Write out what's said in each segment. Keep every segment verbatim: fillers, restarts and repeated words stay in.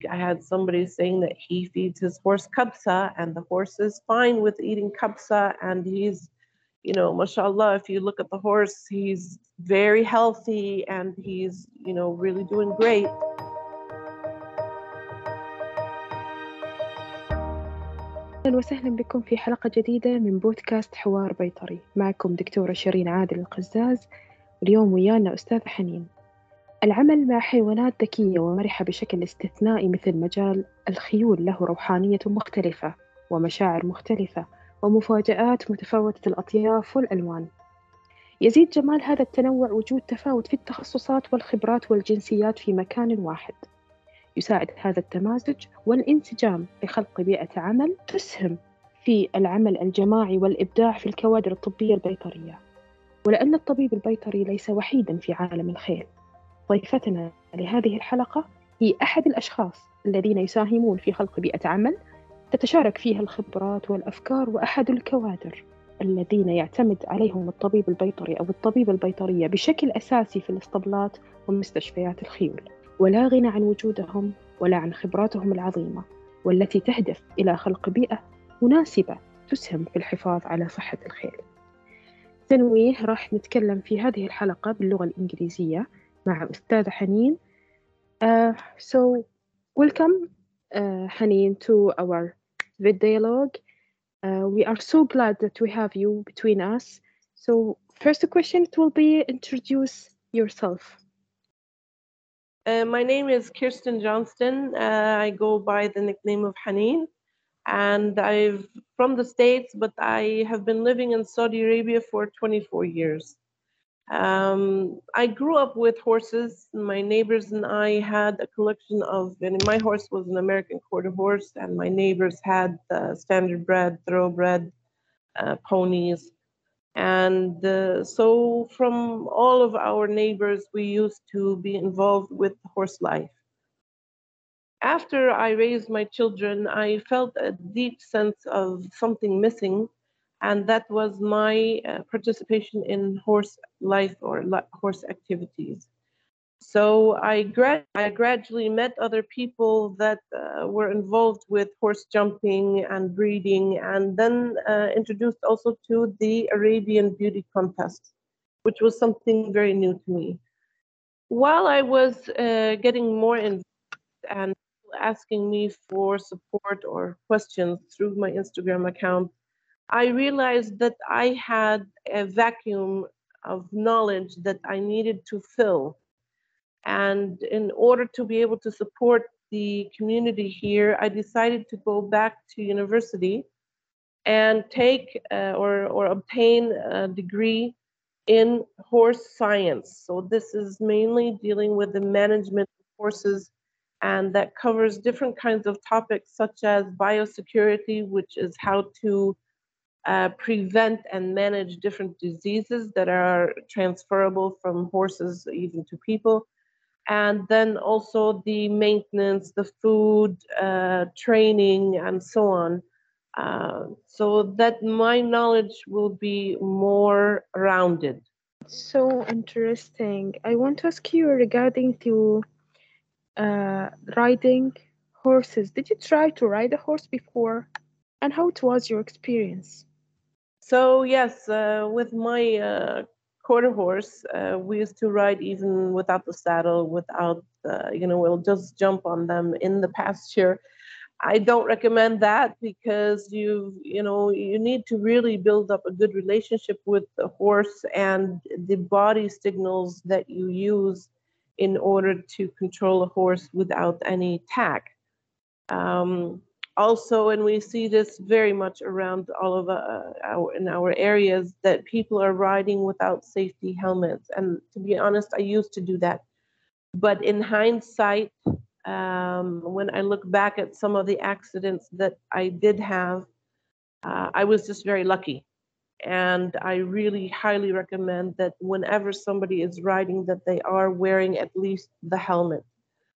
I had somebody saying that he feeds his horse kabsa and the horse is fine with eating kabsa, and he's, you know, mashallah, if you look at the horse, he's very healthy and he's, you know, really doing great. أهلا وسهلا بكم في حلقة جديدة من بودكاست حوار بيطري. معكم دكتورة شيرين عادل القزاز، واليوم ويانا أستاذ حنين. العمل مع حيوانات ذكية ومرحة بشكل استثنائي مثل مجال الخيول له روحانية مختلفة ومشاعر مختلفة ومفاجآت متفاوتة الأطياف والألوان. يزيد جمال هذا التنوع وجود تفاوت في التخصصات والخبرات والجنسيات في مكان واحد. يساعد هذا التمازج والانسجام لخلق بيئة عمل تسهم في العمل الجماعي والإبداع في الكوادر الطبية البيطرية. ولأن الطبيب البيطري ليس وحيداً في عالم الخيل، ضيفتنا لهذه الحلقة هي أحد الأشخاص الذين يساهمون في خلق بيئة عمل تتشارك فيها الخبرات والأفكار، وأحد الكوادر الذين يعتمد عليهم الطبيب البيطري أو الطبيبة البيطرية بشكل أساسي في الاسطبلات ومستشفيات الخيول. ولا غنى عن وجودهم ولا عن خبراتهم العظيمة، والتي تهدف إلى خلق بيئة مناسبة تسهم في الحفاظ على صحة الخيل. تنويه، راح نتكلم في هذه الحلقة باللغة الإنجليزية مع أستاذة حنين. Uh, so welcome uh, Haneen to our vid dialogue. Uh, we are so glad that we have you between us. So first question, it will be introduce yourself. Uh, my name is Kirsten Johnston. Uh, I go by the nickname of Haneen, and I'm from the States, but I have been living in Saudi Arabia for twenty-four years. Um, I grew up with horses. My neighbors and I had a collection of, and my horse was an American quarter horse, and my neighbors had uh, standard bred, thoroughbred uh, ponies. And uh, so from all of our neighbors, we used to be involved with horse life. After I raised my children, I felt a deep sense of something missing, and that was my uh, participation in horse life or li- horse activities. So I, grad- I gradually met other people that uh, were involved with horse jumping and breeding, and then uh, introduced also to the Arabian Beauty Contest, which was something very new to me. While I was uh, getting more involved and asking me for support or questions through my Instagram account, I realized that I had a vacuum of knowledge that I needed to fill. And in order to be able to support the community here, I decided to go back to university and take uh, or, or obtain a degree in horse science. So this is mainly dealing with the management of horses, and that covers different kinds of topics such as biosecurity, which is how to uh, prevent and manage different diseases that are transferable from horses even to people. And then also the maintenance, the food, uh, training, and so on. Uh, so that my knowledge will be more rounded. So interesting. I want to ask you regarding to uh, riding horses. Did you try to ride a horse before? And how it was your experience? So yes, uh, with my uh, quarter horse, uh, we used to ride even without the saddle, without, uh, you know, we'll just jump on them in the pasture. I don't recommend that because you, you know, you need to really build up a good relationship with the horse and the body signals that you use in order to control a horse without any tack. Um, also, and we see this very much around all of uh, our in our areas, that people are riding without safety helmets. And to be honest, I used to do that. But in hindsight, um, when I look back at some of the accidents that I did have, uh, I was just very lucky. And I really highly recommend that whenever somebody is riding, that they are wearing at least the helmet.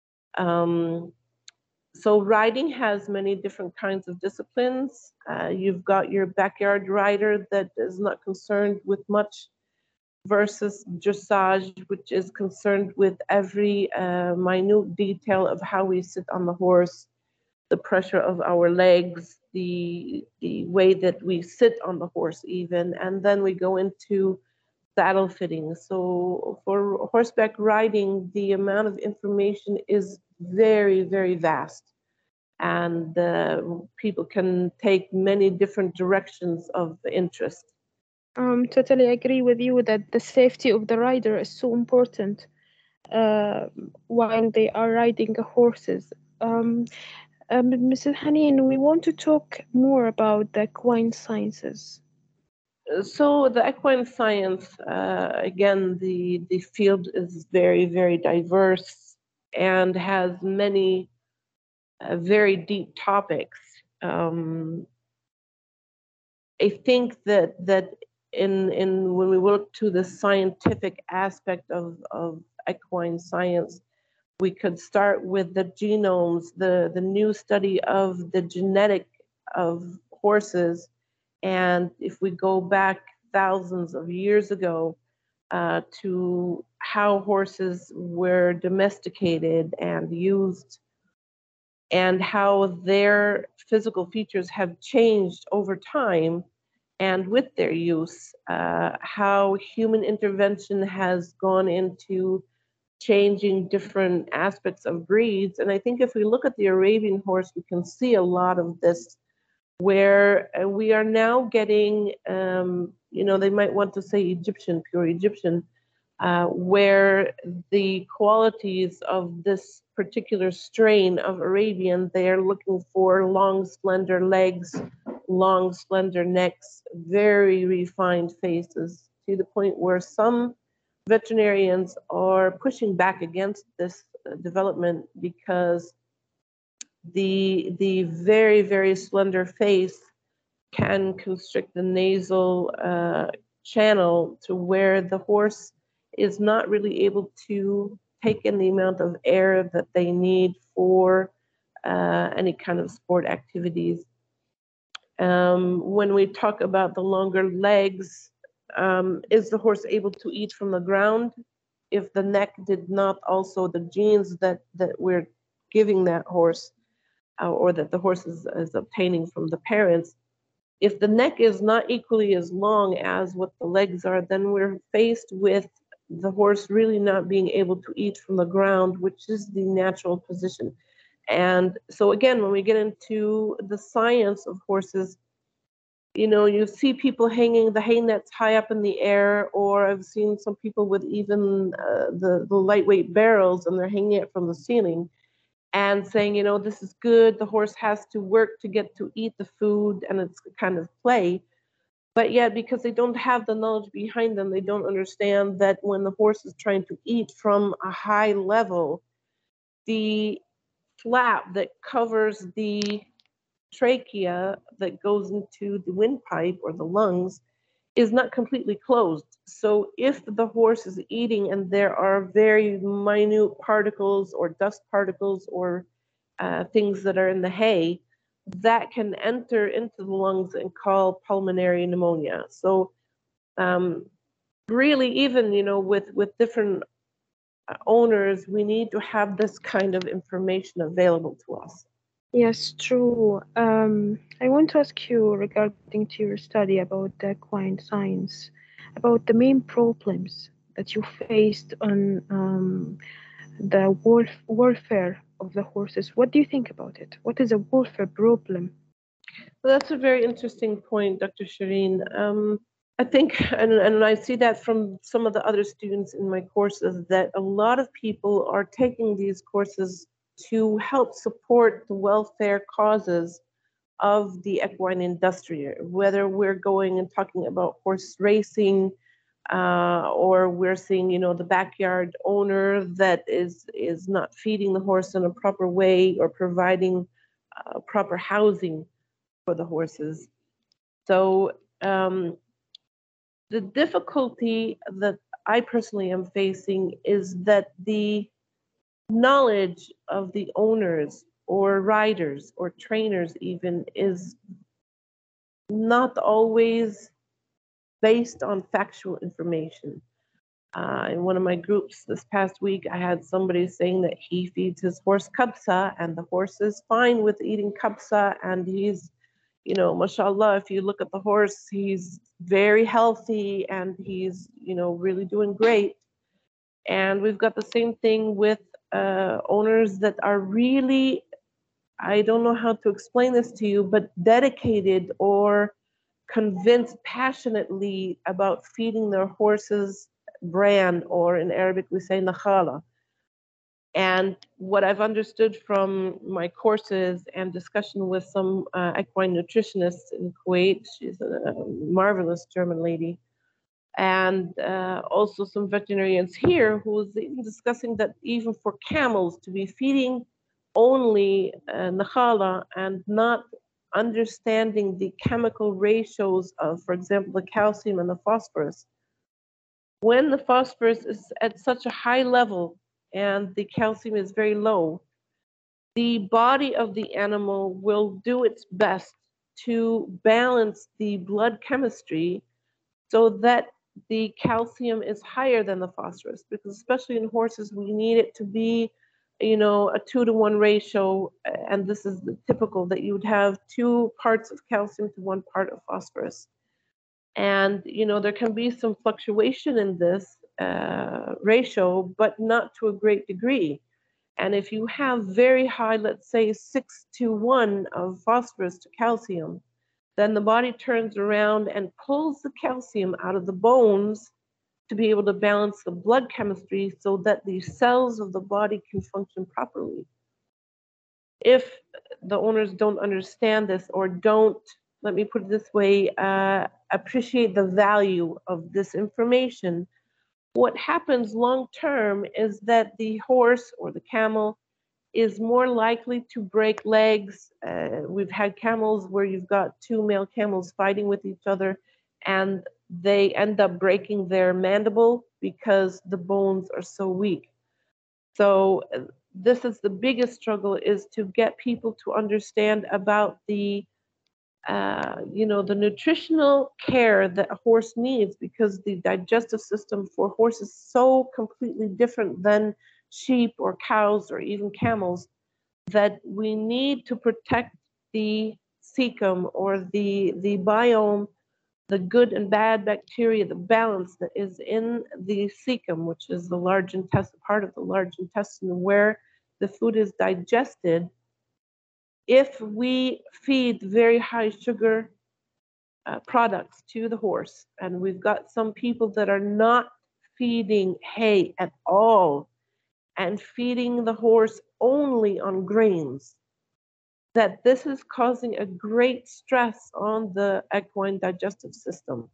Um, so riding has many different kinds of disciplines. Uh, you've got your backyard rider that is not concerned with much versus dressage, which is concerned with every uh, minute detail of how we sit on the horse, the pressure of our legs, the the way that we sit on the horse even, and then we go into saddle fitting. So for horseback riding, the amount of information is very, very vast. And uh, people can take many different directions of interest. Um, totally agree with you that the safety of the rider is so important uh, while they are riding the horses. Um, um, missus Haneen, we want to talk more about the equine sciences. So the equine science, uh, again, the, the field is very, very diverse and has many uh, very deep topics. Um, I think that that in in when we look to the scientific aspect of, of equine science, we could start with the genomes, the, the new study of the genetic of horses. And if we go back thousands of years ago uh, to how horses were domesticated and used, and how their physical features have changed over time and with their use, uh, how human intervention has gone into changing different aspects of breeds. And I think if we look at the Arabian horse, we can see a lot of this, where uh, we are now getting, um, you know, they might want to say Egyptian, pure Egyptian, uh, where the qualities of this particular strain of Arabian, they are looking for long, slender legs, long, slender necks, very refined faces, to the point where some veterinarians are pushing back against this uh, development because the the very, very slender face can constrict the nasal uh, channel to where the horse is not really able to take in the amount of air that they need for uh, any kind of sport activities. Um, when we talk about the longer legs, um, is the horse able to eat from the ground? If the neck did not also, the genes that, that we're giving that horse uh, or that the horse is, is obtaining from the parents, if the neck is not equally as long as what the legs are, then we're faced with the horse really not being able to eat from the ground, which is the natural position. And so again, when we get into the science of horses, you know, you see people hanging the hay nets high up in the air, or I've seen some people with even uh, the, the lightweight barrels and they're hanging it from the ceiling and saying, you know, this is good. The horse has to work to get to eat the food and it's kind of play. But yet, because they don't have the knowledge behind them, they don't understand that when the horse is trying to eat from a high level, the flap that covers the trachea that goes into the windpipe or the lungs is not completely closed. So if the horse is eating and there are very minute particles or dust particles or uh, things that are in the hay, that can enter into the lungs and cause pulmonary pneumonia. So um, really, even you know, with with different uh, owners, we need to have this kind of information available to us. Yes, true. Um, I want to ask you regarding to your study about the equine science, about the main problems that you faced on um, the wolf warfare of the horses. What do you think about it? What is a warfare problem? Well, that's a very interesting point, Doctor Shireen. Um, I think, and, and I see that from some of the other students in my courses, that a lot of people are taking these courses to help support the welfare causes of the equine industry, whether we're going and talking about horse racing, uh, or we're seeing, you know, the backyard owner that is is not feeding the horse in a proper way or providing uh, proper housing for the horses. So um, the difficulty that I personally am facing is that the knowledge of the owners or riders or trainers even is not always based on factual information. Uh, in one of my groups this past week, I had somebody saying that he feeds his horse kabsa, and the horse is fine with eating kabsa, and he's, you know, mashallah, if you look at the horse, he's very healthy and he's, you know, really doing great. And we've got the same thing with uh, owners that are really, I don't know how to explain this to you, but dedicated or convinced passionately about feeding their horses bran, or in Arabic we say nakhala. And what I've understood from my courses and discussion with some uh, equine nutritionists in Kuwait, she's a marvelous German lady, and uh, also some veterinarians here who was even discussing that even for camels to be feeding only uh, nakhala and not understanding the chemical ratios of, for example, the calcium and the phosphorus. When the phosphorus is at such a high level and the calcium is very low, the body of the animal will do its best to balance the blood chemistry so that the calcium is higher than the phosphorus, because especially in horses, we need it to be, you know, a two to one ratio. And this is the typical that you would have two parts of calcium to one part of phosphorus. And, you know, there can be some fluctuation in this uh, ratio, but not to a great degree. And if you have very high, let's say six to one of phosphorus to calcium, then the body turns around and pulls the calcium out of the bones to be able to balance the blood chemistry so that the cells of the body can function properly. If the owners don't understand this, or don't, let me put it this way, uh, appreciate the value of this information, what happens long term is that the horse or the camel is more likely to break legs. Uh, we've had camels where you've got two male camels fighting with each other, and they end up breaking their mandible because the bones are so weak. So uh, this is the biggest struggle, is to get people to understand about the uh, you know, the nutritional care that a horse needs, because the digestive system for horses is so completely different than sheep or cows or even camels, that we need to protect the cecum, or the, the biome, the good and bad bacteria, the balance that is in the cecum, which is the large intestine, part of the large intestine where the food is digested. If we feed very high sugar uh, products to the horse, and we've got some people that are not feeding hay at all and feeding the horse only on grains, that this is causing a great stress on the equine digestive system.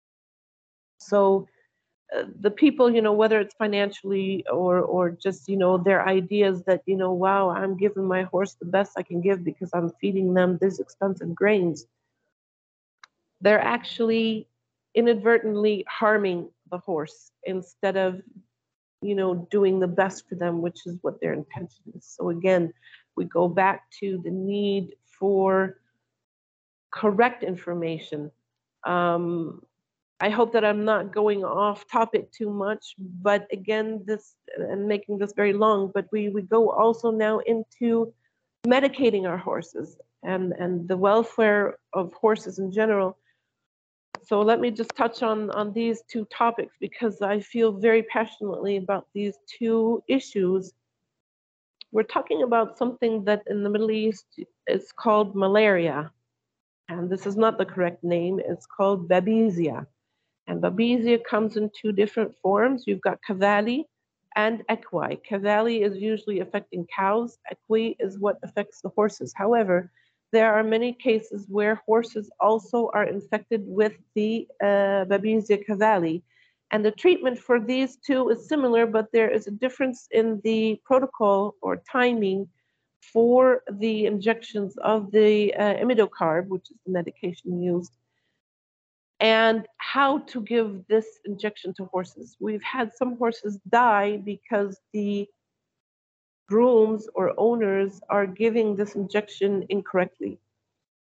So uh, the people, you know, whether it's financially or or just, you know, their ideas that, you know, wow, I'm giving my horse the best I can give because I'm feeding them these expensive grains, they're actually inadvertently harming the horse instead of, you know, doing the best for them, which is what their intention is. So again, we go back to the need for correct information. Um, I hope that I'm not going off topic too much, but again, this, and making this very long, but we, we go also now into medicating our horses and, and the welfare of horses in general. So let me just touch on, on these two topics, because I feel very passionately about these two issues. We're talking about something that in the Middle East is called malaria. And this is not the correct name. It's called babesia. And babesia comes in two different forms. You've got cavali and equi. Cavali is usually affecting cows. Equi is what affects the horses. However, there are many cases where horses also are infected with the uh, babesia cavali. And the treatment for these two is similar, but there is a difference in the protocol or timing for the injections of the uh, imidocarb, which is the medication used, and how to give this injection to horses. We've had some horses die because the grooms or owners are giving this injection incorrectly.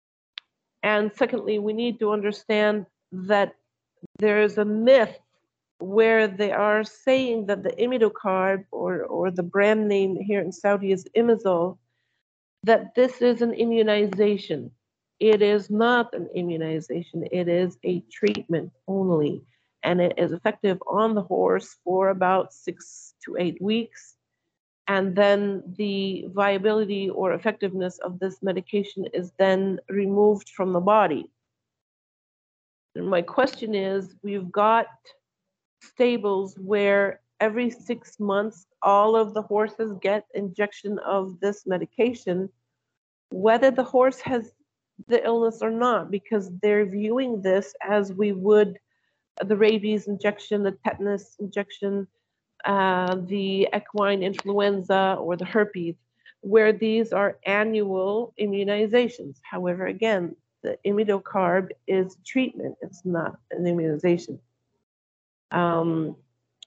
And secondly, we need to understand that there is a myth where they are saying that the imidocarb, or, or the brand name here in Saudi is Imizol, that this is an immunization. It is not an immunization, it is a treatment only. And it is effective on the horse for about six to eight weeks. And then the viability or effectiveness of this medication is then removed from the body. And my question is, we've got stables where every six months all of the horses get injection of this medication, whether the horse has the illness or not, because they're viewing this as we would the rabies injection, the tetanus injection, uh, the equine influenza, or the herpes, where these are annual immunizations. However, again, the imidocarb is treatment, it's not an immunization. Um,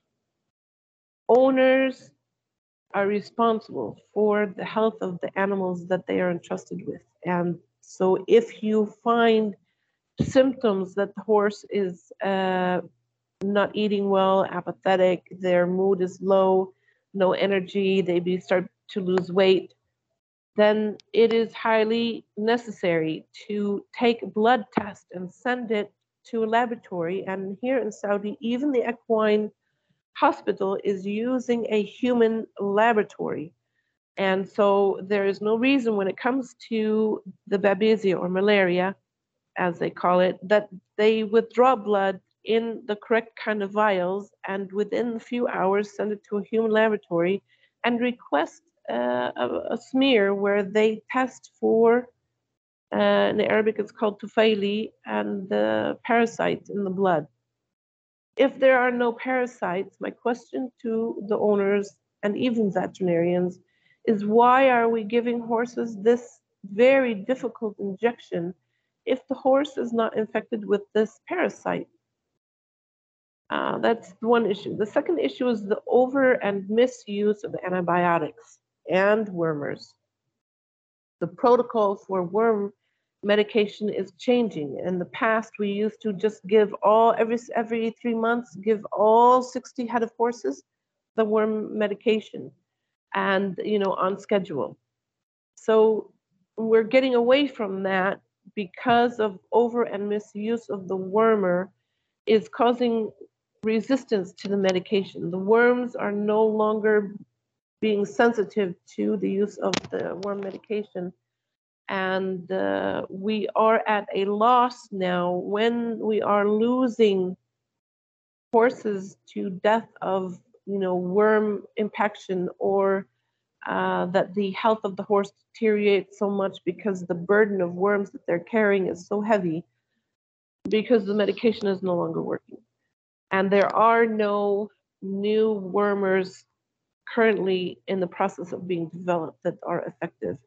owners are responsible for the health of the animals that they are entrusted with. And so if you find symptoms that the horse is uh, not eating well, apathetic, their mood is low, no energy, they be start to lose weight, then it is highly necessary to take a blood test and send it to a laboratory. And here in Saudi, even the equine hospital is using a human laboratory. And so there is no reason when it comes to the babesia or malaria, as they call it, that they withdraw blood in the correct kind of vials and within a few hours send it to a human laboratory and request uh, a, a smear where they test for, uh, in Arabic it's called tufaili, and the parasites in the blood. If there are no parasites, my question to the owners and even veterinarians is, why are we giving horses this very difficult injection if the horse is not infected with this parasite? Uh, that's one issue. The second issue is the over and misuse of antibiotics and wormers. The protocol for worm medication is changing. In the past, we used to just give all, every, every three months, give all sixty head of horses the worm medication, and, you know, on schedule. So we're getting away from that because of over and misuse of the wormer is causing resistance to the medication. The worms are no longer being sensitive to the use of the worm medication. And uh, we are at a loss now when we are losing horses to death of, you know, worm impaction, or uh, that the health of the horse deteriorates so much because the burden of worms that they're carrying is so heavy because the medication is no longer working. And there are no new wormers currently in the process of being developed that are effective.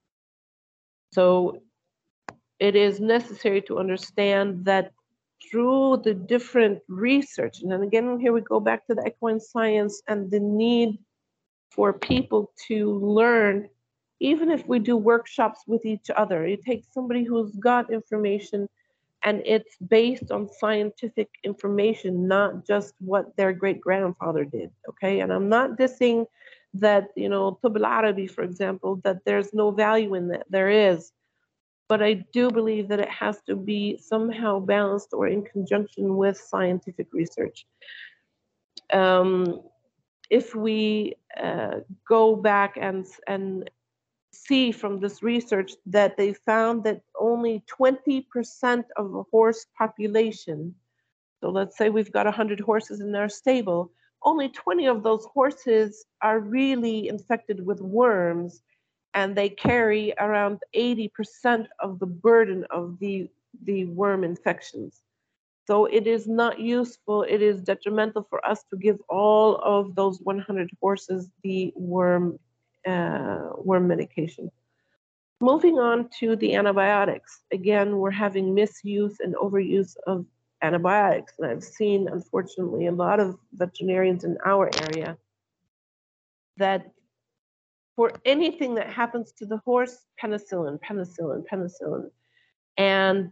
So it is necessary to understand that through the different research, and then again, here we go back to the equine science and the need for people to learn, even if we do workshops with each other. It takes somebody who's got information and it's based on scientific information, not just what their great grandfather did. Okay, and I'm not dissing that, you know, Tub al-Arabi, for example, that there's no value in that. There is. But I do believe that it has to be somehow balanced or in conjunction with scientific research. Um, if we uh, go back and, and see from this research that they found that only twenty percent of a horse population, so let's say we've got one hundred horses in our stable, only twenty of those horses are really infected with worms, and they carry around eighty percent of the burden of the, the worm infections. So it is not useful, it is detrimental for us to give all of those one hundred horses the worm, uh, worm medication. Moving on to the antibiotics. Again, we're having misuse and overuse of antibiotics. And I've seen, unfortunately, a lot of veterinarians in our area that for anything that happens to the horse, penicillin, penicillin, penicillin. And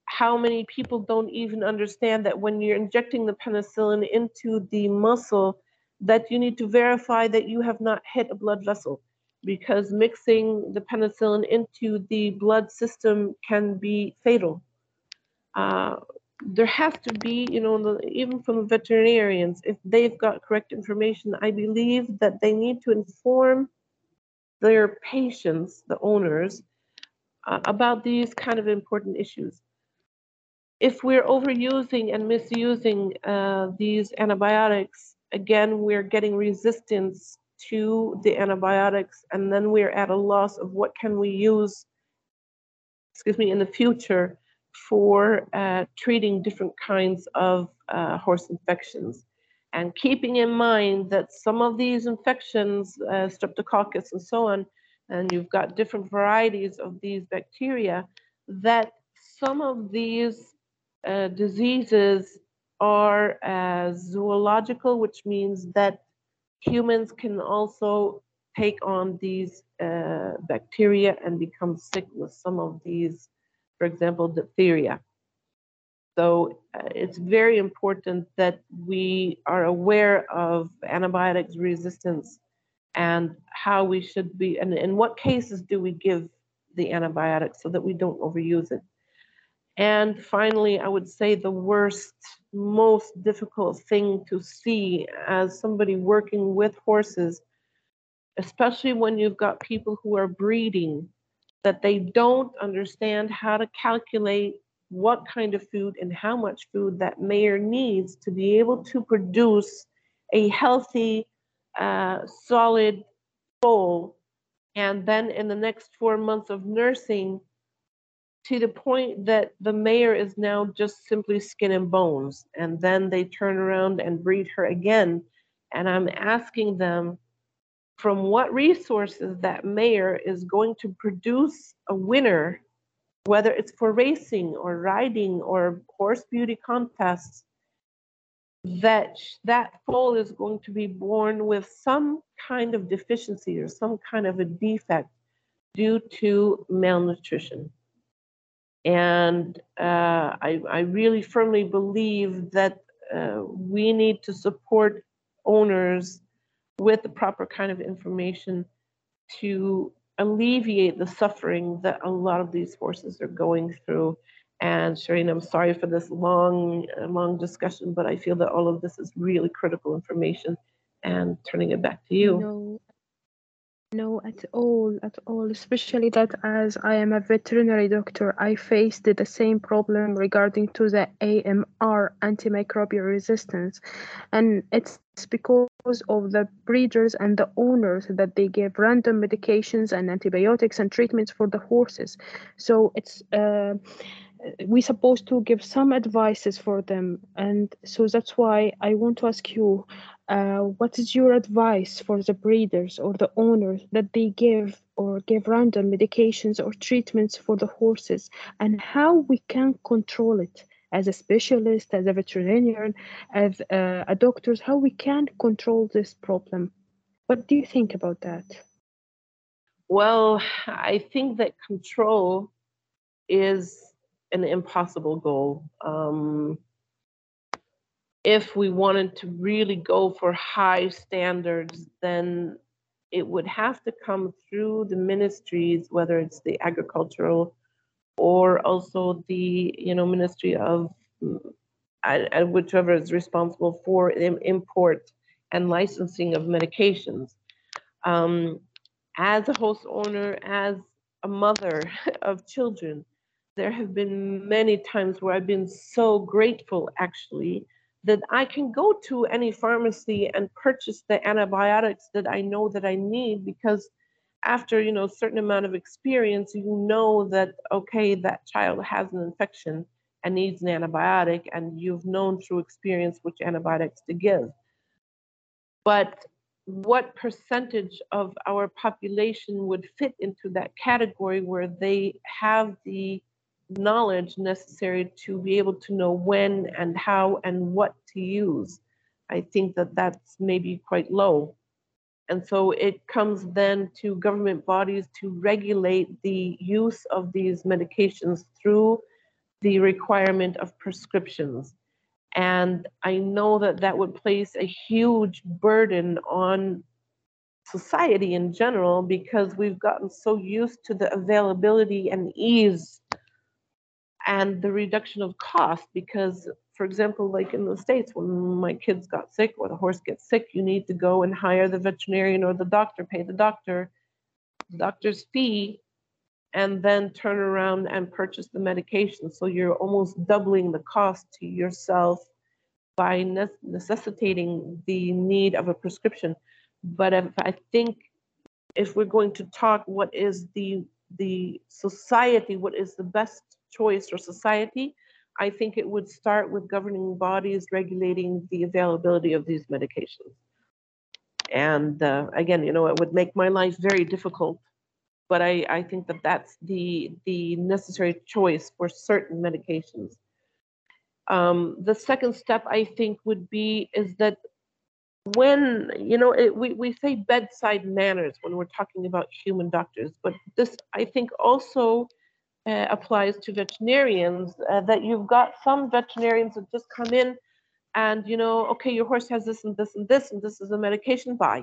how many people don't even understand that when you're injecting the penicillin into the muscle, that you need to verify that you have not hit a blood vessel, because mixing the penicillin into the blood system can be fatal. Uh, there has to be, you know, the, even from the veterinarians, if they've got correct information, I believe that they need to inform their patients, the owners, uh, about these kind of important issues. If we're overusing and misusing uh, these antibiotics, again, we're getting resistance to the antibiotics, and then we're at a loss of what can we use, excuse me, in the future for uh, treating different kinds of uh, horse infections. And keeping in mind that some of these infections, uh, streptococcus and so on, and you've got different varieties of these bacteria, that some of these uh, diseases are uh, zoological, which means that humans can also take on these uh, bacteria and become sick with some of these, for example, diphtheria. So uh, it's very important that we are aware of antibiotics resistance and how we should be, and in what cases do we give the antibiotics so that we don't overuse it. And finally, I would say the worst, most difficult thing to see as somebody working with horses, especially when you've got people who are breeding, that they don't understand how to calculate what kind of food and how much food that mare needs to be able to produce a healthy, uh, solid foal. And then in the next four months of nursing, to the point that the mare is now just simply skin and bones. And then they turn around and breed her again. And I'm asking them, from what resources that mare is going to produce a winner, whether it's for racing or riding or horse beauty contests, that that foal is going to be born with some kind of deficiency or some kind of a defect due to malnutrition. And uh, I, I really firmly believe that uh, we need to support owners with the proper kind of information to alleviate the suffering that a lot of these horses are going through. And Shireen, I'm sorry for this long, long discussion, but I feel that all of this is really critical information. And turning it back to you. No, no, at all, at all. Especially that as I am a veterinary doctor, I faced the same problem regarding to the A M R, antimicrobial resistance, and it's because of the breeders and the owners that they give random medications and antibiotics and treatments for the horses. So it's uh, we supposed to give some advices for them, and so that's why I want to ask you, uh, what is your advice for the breeders or the owners that they give or give random medications or treatments for the horses, and how we can control it as a specialist, as a veterinarian, as uh, a doctors, how we can control this problem? What do you think about that? Well, I think that control is an impossible goal. Um, if we wanted to really go for high standards, then it would have to come through the ministries, whether it's the agricultural or also the, you know, Ministry of, uh, whichever is responsible for import and licensing of medications. Um, as a host owner, as a mother of children, there have been many times where I've been so grateful, actually, that I can go to any pharmacy and purchase the antibiotics that I know that I need, because after, you know, a certain amount of experience, you know that, okay, that child has an infection and needs an antibiotic, and you've known through experience which antibiotics to give. But what percentage of our population would fit into that category where they have the knowledge necessary to be able to know when and how and what to use? I think that that's maybe quite low. And so it comes then to government bodies to regulate the use of these medications through the requirement of prescriptions. And I know that that would place a huge burden on society in general because we've gotten so used to the availability and ease and the reduction of cost. Because, for example, like in the States, when my kids got sick or the horse gets sick, you need to go and hire the veterinarian or the doctor, pay the doctor, the doctor's fee, and then turn around and purchase the medication. So you're almost doubling the cost to yourself by necessitating the need of a prescription. But if, I think if we're going to talk what is the the society, what is the best choice for society, I think it would start with governing bodies regulating the availability of these medications. And uh, again, you know, it would make my life very difficult, but I, I think that that's the the necessary choice for certain medications. Um, the second step, I think, would be is that when, you know, it, we, we say bedside manners when we're talking about human doctors, but this, I think, also uh, applies to veterinarians, uh, that you've got some veterinarians that just come in and, you know, okay, your horse has this and this and this, and this is a medication, buy.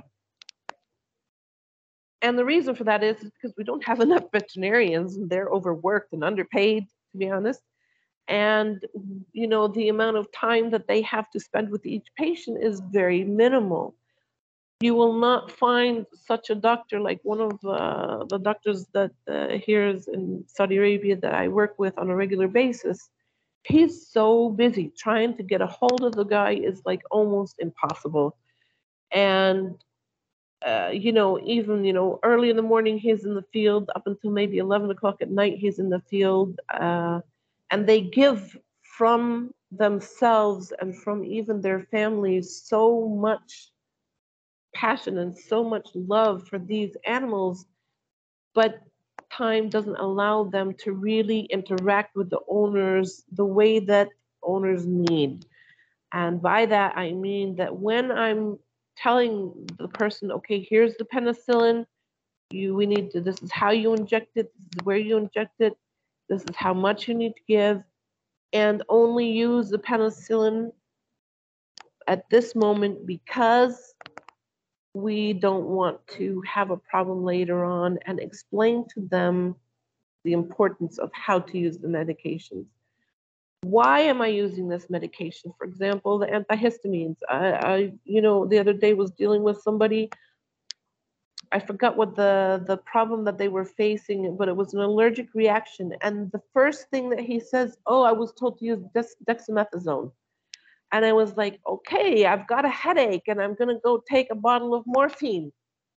And the reason for that is, is because we don't have enough veterinarians, and they're overworked and underpaid, to be honest. And, you know, the amount of time that they have to spend with each patient is very minimal. You will not find such a doctor like one of uh, the doctors that uh, here is in Saudi Arabia that I work with on a regular basis. He's so busy. Trying to get a hold of the guy is like almost impossible. And, uh, you know, even, you know, early in the morning, he's in the field up until maybe eleven o'clock at night, he's in the field. Uh, and they give from themselves and from even their families so much passion and so much love for these animals, but time doesn't allow them to really interact with the owners the way that owners need. And by that, I mean that when I'm telling the person, okay, here's the penicillin, you, we need to, this is how you inject it, this is where you inject it, this is how much you need to give, and only use the penicillin at this moment because we don't want to have a problem later on, and explain to them the importance of how to use the medications. Why am I using this medication? For example, the antihistamines. I, I you know, the other day was dealing with somebody, I forgot what the, the problem that they were facing, but it was an allergic reaction. And the first thing that he says, oh, I was told to use dex- dexamethasone. And I was like, okay, I've got a headache and I'm going to go take a bottle of morphine.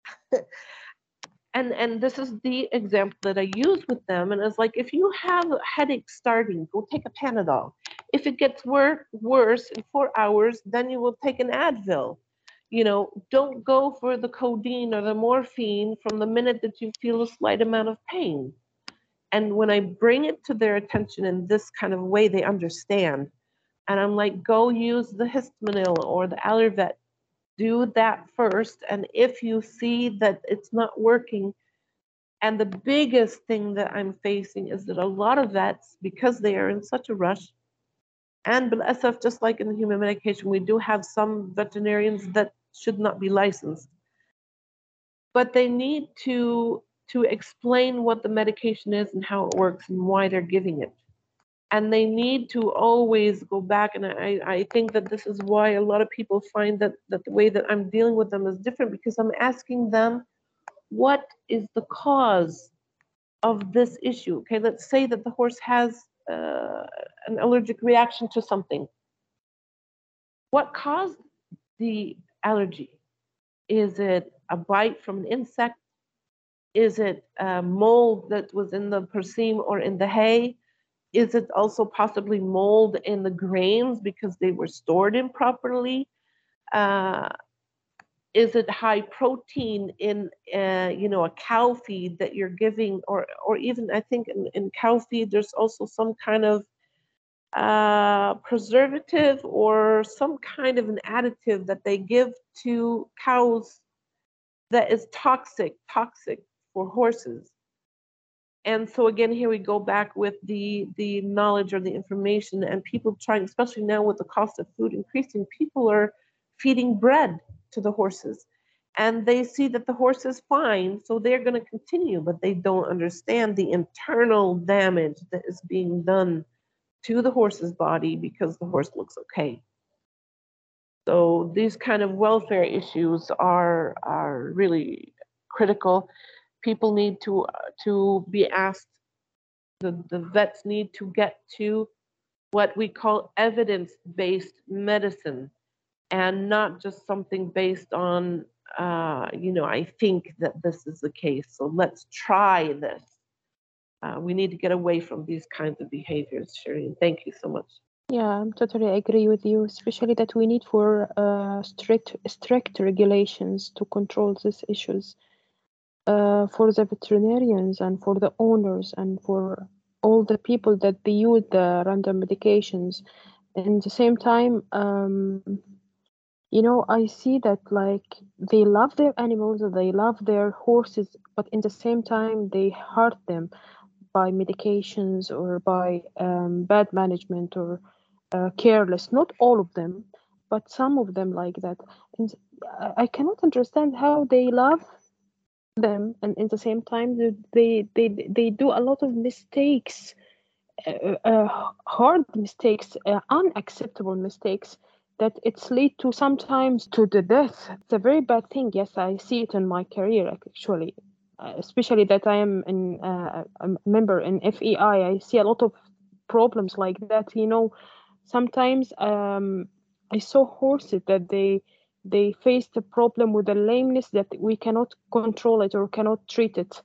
and and this is the example that I use with them. And it's like, if you have a headache starting, go take a Panadol. If it gets wor- worse in four hours, then you will take an Advil. You know, don't go for the codeine or the morphine from the minute that you feel a slight amount of pain. And when I bring it to their attention in this kind of way, they understand. And I'm like, go use the Histamine or the Allervet. Do that first. And if you see that it's not working, and the biggest thing that I'm facing is that a lot of vets, because they are in such a rush, and S F, just like in the human medication, we do have some veterinarians that should not be licensed, but they need to to explain what the medication is and how it works and why they're giving it. And they need to always go back, and I, I think that this is why a lot of people find that, that the way that I'm dealing with them is different, because I'm asking them, what is the cause of this issue? Okay, let's say that the horse has uh, an allergic reaction to something. What caused the allergy? Is it a bite from an insect? Is it a mold that was in the persimmon or in the hay? Is it also possibly mold in the grains because they were stored improperly? Uh, is it high protein in, uh, you know, a cow feed that you're giving, or, or even I think in, in cow feed there's also some kind of uh, preservative or some kind of an additive that they give to cows that is toxic, toxic for horses. And so again, here we go back with the the knowledge or the information, and people trying, especially now with the cost of food increasing, people are feeding bread to the horses. And they see that the horse is fine, so they're going to continue, but they don't understand the internal damage that is being done to the horse's body because the horse looks okay. So these kind of welfare issues are are really critical. People need to to be asked. The, the vets need to get to what we call evidence-based medicine, and not just something based on, uh, you know, I think that this is the case, so let's try this. Uh, we need to get away from these kinds of behaviors, Shireen. Thank you so much. Yeah, I'm totally agree with you, especially that we need for uh, strict strict regulations to control these issues uh, for the veterinarians and for the owners and for all the people that they use the random medications. And at the same time, um, you know, I see that like they love their animals, they love their horses, but in the same time they hurt them by medications or by um, bad management or uh, careless. Not all of them, but some of them like that. And I I cannot understand how they love them, and in the same time they they they, they do a lot of mistakes, uh, uh, hard mistakes, uh, unacceptable mistakes that it's lead to sometimes to the death. It's a very bad thing. Yes, I see it in my career actually, uh, especially that I am in, uh, a member in F E I. I I see a lot of problems like that. You know, sometimes um, I saw horses that they they faced a problem with a lameness that we cannot control it or cannot treat it,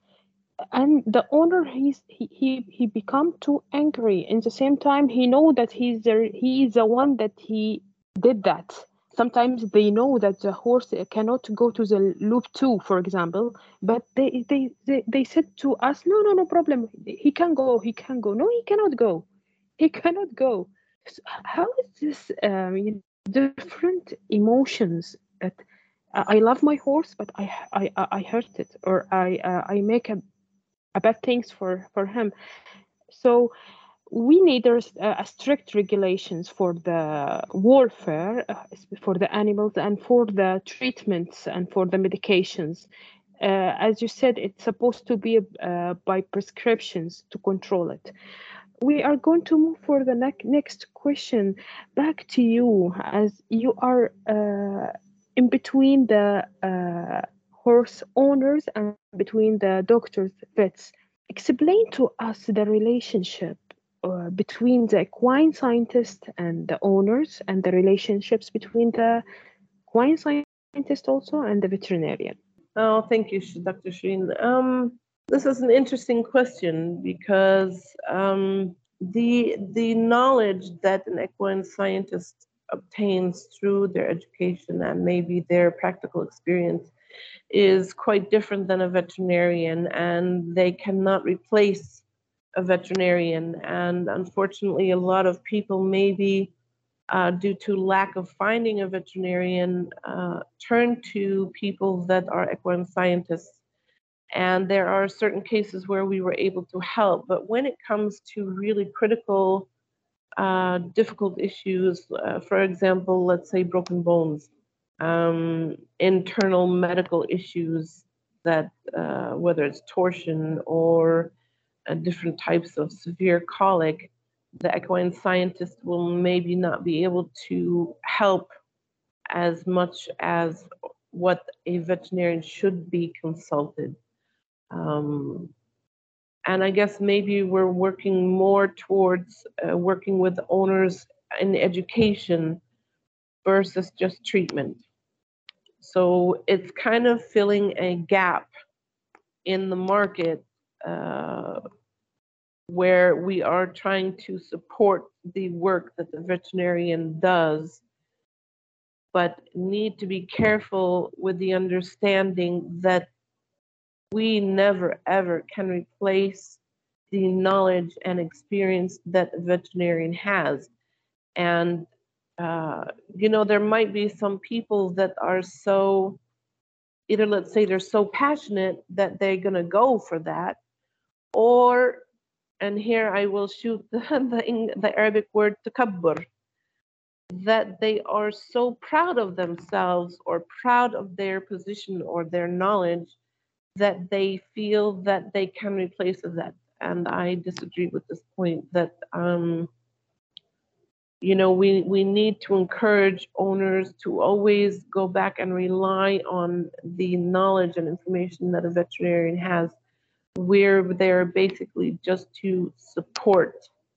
and the owner he's he he, he become too angry. In the same time he know that he's the he is the one that he did that. Sometimes they know that the horse cannot go to the loop two, for example, but they they they, they said to us, no, no, no problem, he can go, he can go. No, he cannot go, he cannot go. So how is this um, you know, different emotions that I I love my horse, but I I I I hurt it, or I uh, I make a uh, bad things for for him. So we need there's uh, a strict regulations for the warfare, uh, for the animals and for the treatments and for the medications. Uh, as you said, it's supposed to be uh, by prescriptions to control it. We are going to move for the ne- next question. Back to you, as you are uh, in between the uh, horse owners and between the doctors, vets. Explain to us the relationship uh, between the equine scientist and the owners, and the relationships between the equine scientist also and the veterinarian. Oh, thank you, Sh- Doctor Shireen. Um, this is an interesting question because um, the the knowledge that an equine scientist obtains through their education and maybe their practical experience is quite different than a veterinarian, and they cannot replace a veterinarian. And unfortunately, a lot of people maybe uh, due to lack of finding a veterinarian, uh, turn to people that are equine scientists. And there are certain cases where we were able to help. But when it comes to really critical, uh, difficult issues, uh, for example, let's say broken bones, um, internal medical issues that, uh, whether it's torsion or uh, different types of severe colic, the equine scientist will maybe not be able to help as much as what a veterinarian should be consulted. Um, and I guess maybe we're working more towards uh, working with owners in education versus just treatment. So it's kind of filling a gap in the market, uh, where we are trying to support the work that the veterinarian does, but need to be careful with the understanding that we never ever can replace the knowledge and experience that a veterinarian has. And, uh, you know, there might be some people that are so, either let's say they're so passionate that they're going to go for that, or, and here I will shoot the, the, the Arabic word takabbur, that they are so proud of themselves or proud of their position or their knowledge that they feel that they can replace that. And I disagree with this point that, um, you know, we, we need to encourage owners to always go back and rely on the knowledge and information that a veterinarian has, where they're basically just to support.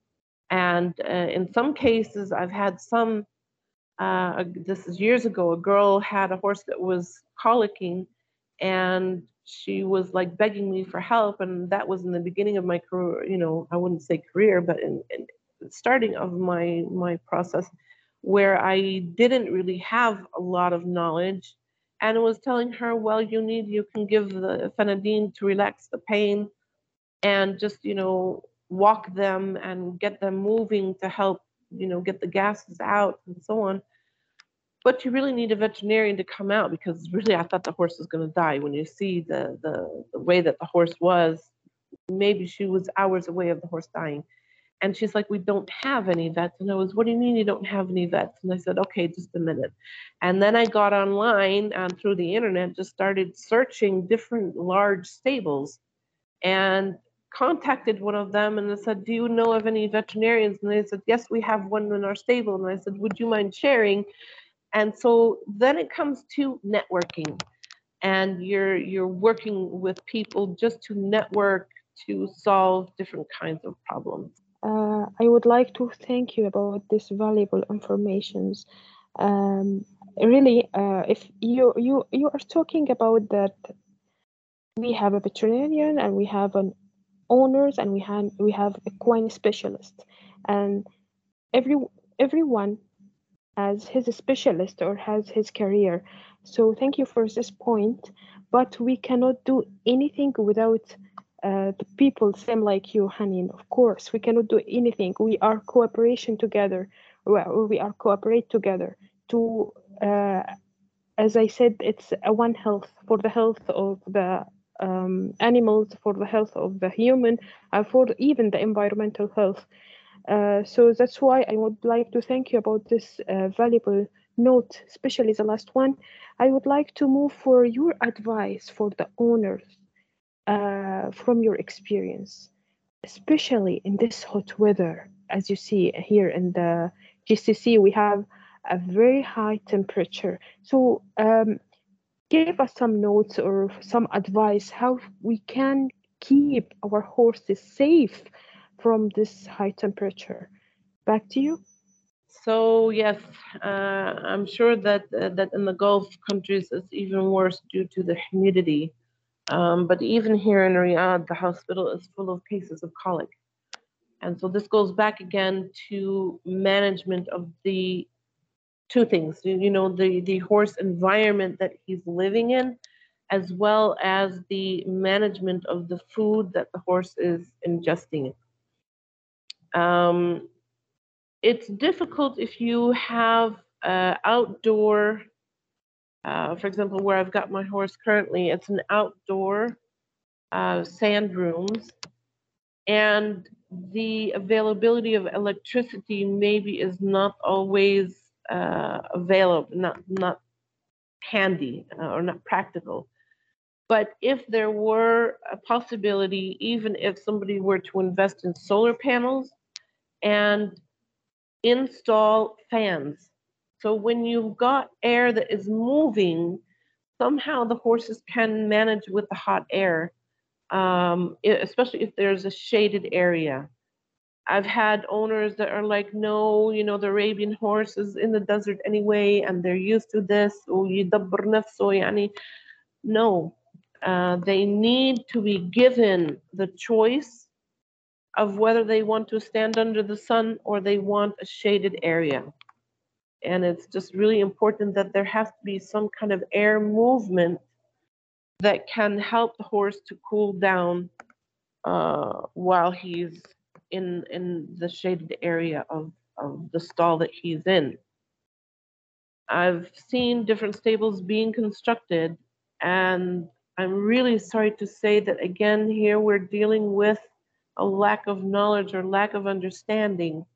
And uh, in some cases, I've had some, uh, this is years ago, a girl had a horse that was colicking, and she was like begging me for help. And that was in the beginning of my career, you know, I wouldn't say career, but in, in starting of my, my process, where I didn't really have a lot of knowledge, and was telling her, well, you need, you can give the Phenadine to relax the pain, and just, you know, walk them and get them moving to help, you know, get the gases out and so on. But you really need a veterinarian to come out, because really I thought the horse was going to die. When you see the, the, the way that the horse was, maybe she was hours away of the horse dying. And she's like, we don't have any vets. And I was, what do you mean you don't have any vets? And I said, okay, just a minute. And then I got online and through the internet, just started searching different large stables, and contacted one of them, and I said, do you know of any veterinarians? And they said, yes, we have one in our stable. And I said, would you mind sharing? And so then it comes to networking, and you're you're working with people just to network to solve different kinds of problems. Uh, I would like to thank you about this valuable informations. Um, Really, uh, if you you you are talking about that, we have a veterinarian and we have an owners and we have we have equine specialist, and every everyone has his specialist or has his career. So thank you for this point, but we cannot do anything without uh, the people same like you, Hanin. Of course, we cannot do anything. We are cooperation together. Well, we are cooperate together to, uh, as I said, it's a one health for the health of the um, animals, for the health of the human, and for even the environmental health. Uh, so that's why I would like to thank you about this uh, valuable note, especially the last one. I would like to move for your advice for the owners uh, from your experience, especially in this hot weather. As you see here in the G C C, we have a very high temperature. So um, give us some notes or some advice how we can keep our horses safe from this high temperature. Back to you. So yes, uh, I'm sure that uh, that in the Gulf countries it's even worse due to the humidity. Um, but even here in Riyadh, the hospital is full of cases of colic. And so this goes back again to management of the two things, you know, the, the horse environment that he's living in, as well as the management of the food that the horse is ingesting. Um, it's difficult if you have uh, outdoor, uh, for example, where I've got my horse currently, it's an outdoor uh, sand rooms, and the availability of electricity maybe is not always uh, available, not not handy uh, or not practical. But if there were a possibility, even if somebody were to invest in solar panels and install fans, so when you've got air that is moving, somehow the horses can manage with the hot air, um, especially if there's a shaded area. I've had owners that are like, no, you know, the Arabian horse is in the desert anyway, and they're used to this. ويدبر نفسه يعني. No, uh, they need to be given the choice of whether they want to stand under the sun or they want a shaded area. And it's just really important that there has to be some kind of air movement that can help the horse to cool down uh, while he's in in the shaded area of, of the stall that he's in. I've seen different stables being constructed, and I'm really sorry to say that again here we're dealing with a lack of knowledge or lack of understanding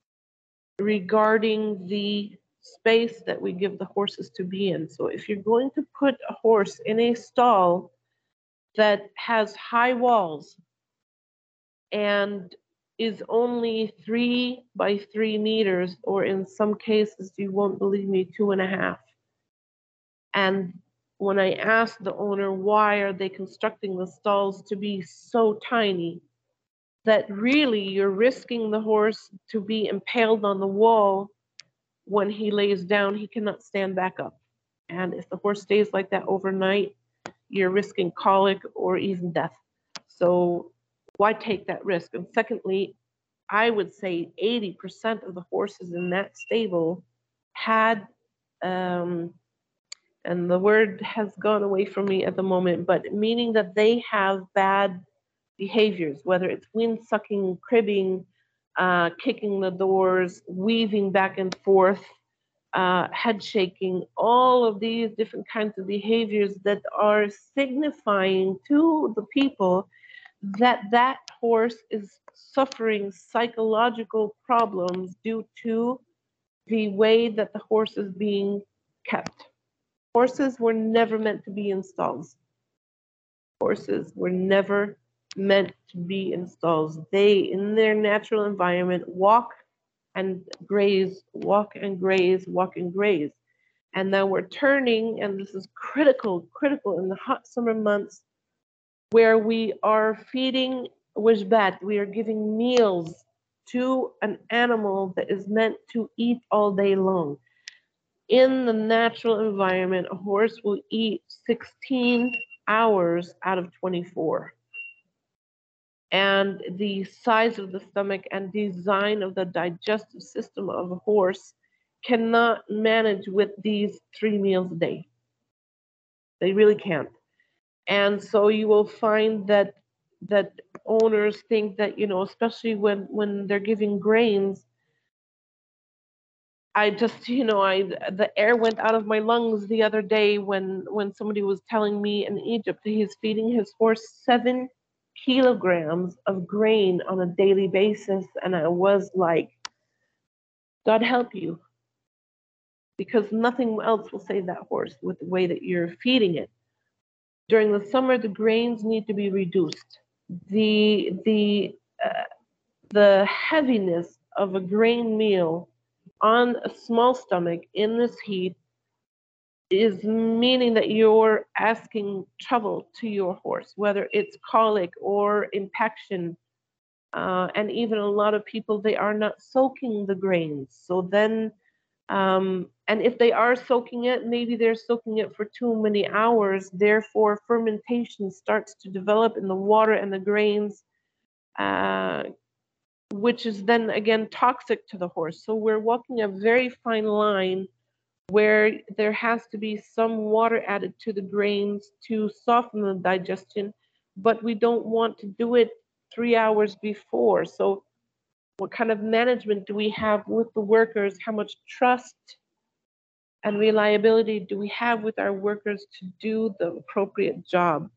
regarding the space that we give the horses to be in. So if you're going to put a horse in a stall that has high walls and is only three by three meters, or in some cases, you won't believe me, two and a half. And when I asked the owner why are they constructing the stalls to be so tiny, that really you're risking the horse to be impaled on the wall. When he lays down, he cannot stand back up. And if the horse stays like that overnight, you're risking colic or even death. So why take that risk? And secondly, I would say eighty percent of the horses in that stable had, um, and the word has gone away from me at the moment, but meaning that they have bad behaviors, whether it's wind sucking, cribbing, uh, kicking the doors, weaving back and forth, uh, head shaking, all of these different kinds of behaviors that are signifying to the people that that horse is suffering psychological problems due to the way that the horse is being kept. Horses were never meant to be in stalls. Horses were never meant to be in stalls. They, in their natural environment, walk and graze, walk and graze, walk and graze. And now we're turning, and this is critical, critical in the hot summer months, where we are feeding wajbat, we are giving meals to an animal that is meant to eat all day long. In the natural environment, a horse will eat sixteen hours out of twenty-four. And the size of the stomach and design of the digestive system of a horse cannot manage with these three meals a day. They really can't. And so you will find that that owners think that, you know, especially when when they're giving grains, I just, you know, I the air went out of my lungs the other day when when somebody was telling me in Egypt that he's feeding his horse seven kilograms of grain on a daily basis, and I was like, God help you, because nothing else will save that horse with the way that you're feeding it. During the summer, the grains need to be reduced. The the uh, the heaviness of a grain meal on a small stomach in this heat is meaning that you're asking trouble to your horse, whether it's colic or impaction. Uh, and even a lot of people, they are not soaking the grains. So then, um, and if they are soaking it, maybe they're soaking it for too many hours. Therefore, fermentation starts to develop in the water and the grains, uh, which is then again toxic to the horse. So we're walking a very fine line where there has to be some water added to the grains to soften the digestion, but we don't want to do it three hours before. So what kind of management do we have with the workers? How much trust and reliability do we have with our workers to do the appropriate job?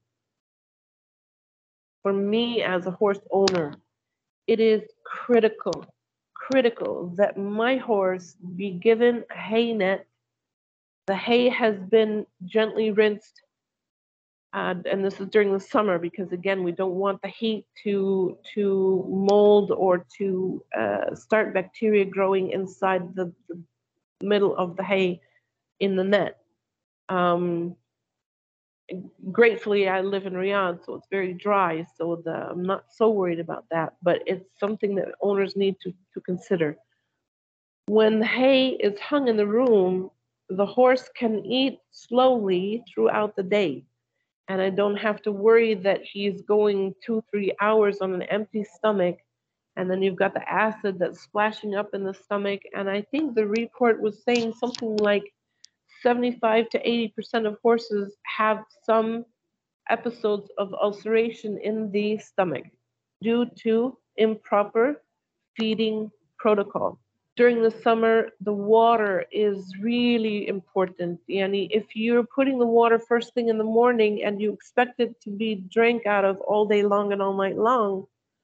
For me as a horse owner, it is critical, critical that my horse be given a hay net. The hay has been gently rinsed, uh, and this is during the summer because again, we don't want the heat to to mold or to uh, start bacteria growing inside the, the middle of the hay in the net. Um, Gratefully, I live in Riyadh, so it's very dry, so the, I'm not so worried about that. But it's something that owners need to, to consider. When the hay is hung in the room, the horse can eat slowly throughout the day. And I don't have to worry that he's going two, three hours on an empty stomach. And then you've got the acid that's splashing up in the stomach. And I think the report was saying something like seventy-five to eighty percent of horses have some episodes of ulceration in the stomach due to improper feeding protocol. during the summer, the water is really important. And if you're putting the water first thing in the morning and you expect it to be drank out of all day long and all night long,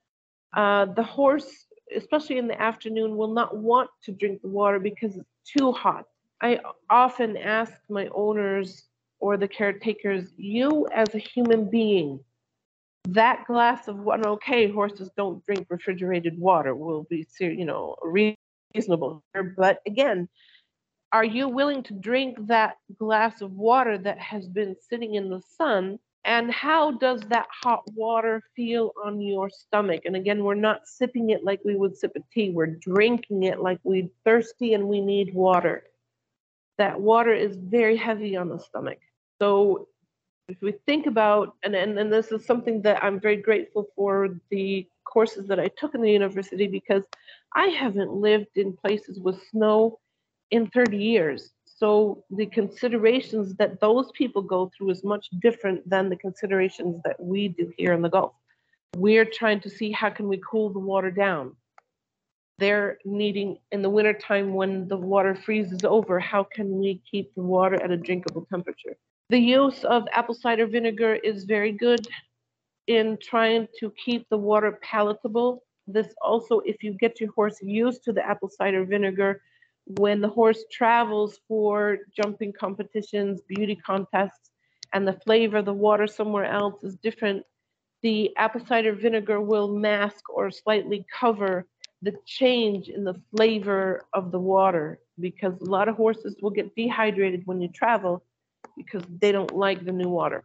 uh, the horse, especially in the afternoon, will not want to drink the water because it's too hot. I often ask my owners or the caretakers, you as a human being, that glass of water, okay, horses don't drink refrigerated water, will be, you know, reasonable. But again, are you willing to drink that glass of water that has been sitting in the sun? And how does that hot water feel on your stomach? And again, we're not sipping it like we would sip a tea. We're drinking it like we're thirsty and we need water. That water is very heavy on the stomach. So if we think about, and, and, and this is something that I'm very grateful for the courses that I took in the university, because I haven't lived in places with snow in thirty years. So the considerations that those people go through is much different than the considerations that we do here in the Gulf. We're trying to see how can we cool the water down. They're needing, in the wintertime when the water freezes over, how can we keep the water at a drinkable temperature? The use of apple cider vinegar is very good in trying to keep the water palatable. This also, if you get your horse used to the apple cider vinegar, when the horse travels for jumping competitions, beauty contests, and the flavor of the water somewhere else is different, the apple cider vinegar will mask or slightly cover the change in the flavor of the water, because a lot of horses will get dehydrated when you travel because they don't like the new water.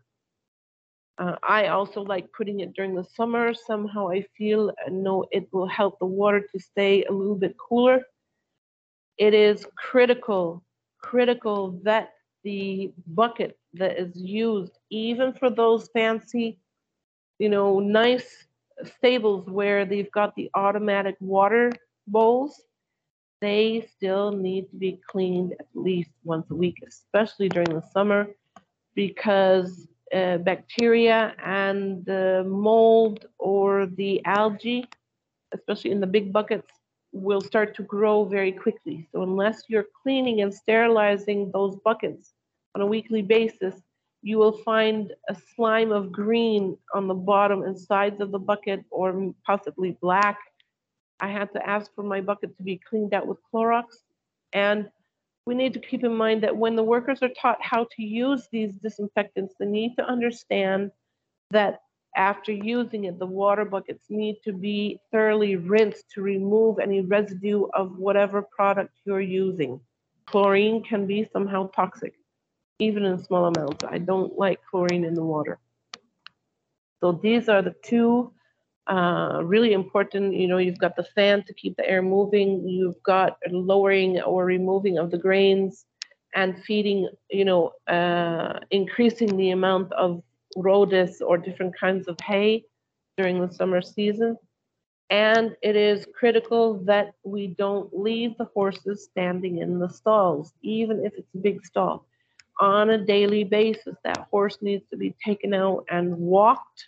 Uh, I also like putting it during the summer. Somehow I feel, I know it will help the water to stay a little bit cooler. It is critical, critical that the bucket that is used, even for those fancy, you know, nice stables where they've got the automatic water bowls, they still need to be cleaned at least once a week, especially during the summer, because uh, bacteria and the mold or the algae, especially in the big buckets, will start to grow very quickly. So unless you're cleaning and sterilizing those buckets on a weekly basis, you will find a slime of green on the bottom and sides of the bucket, or possibly black. I had to ask for my bucket to be cleaned out with Clorox. And we need to keep in mind that when the workers are taught how to use these disinfectants, they need to understand that after using it, the water buckets need to be thoroughly rinsed to remove any residue of whatever product you're using. Chlorine can be somehow toxic, even in small amounts. I don't like chlorine in the water. So these are the two uh, really important. You know, you've got the fan to keep the air moving. You've got lowering or removing of the grains and feeding, you know, uh, increasing the amount of rhodus or different kinds of hay during the summer season. And it is critical that we don't leave the horses standing in the stalls, even if it's a big stall. On a daily basis, that horse needs to be taken out and walked.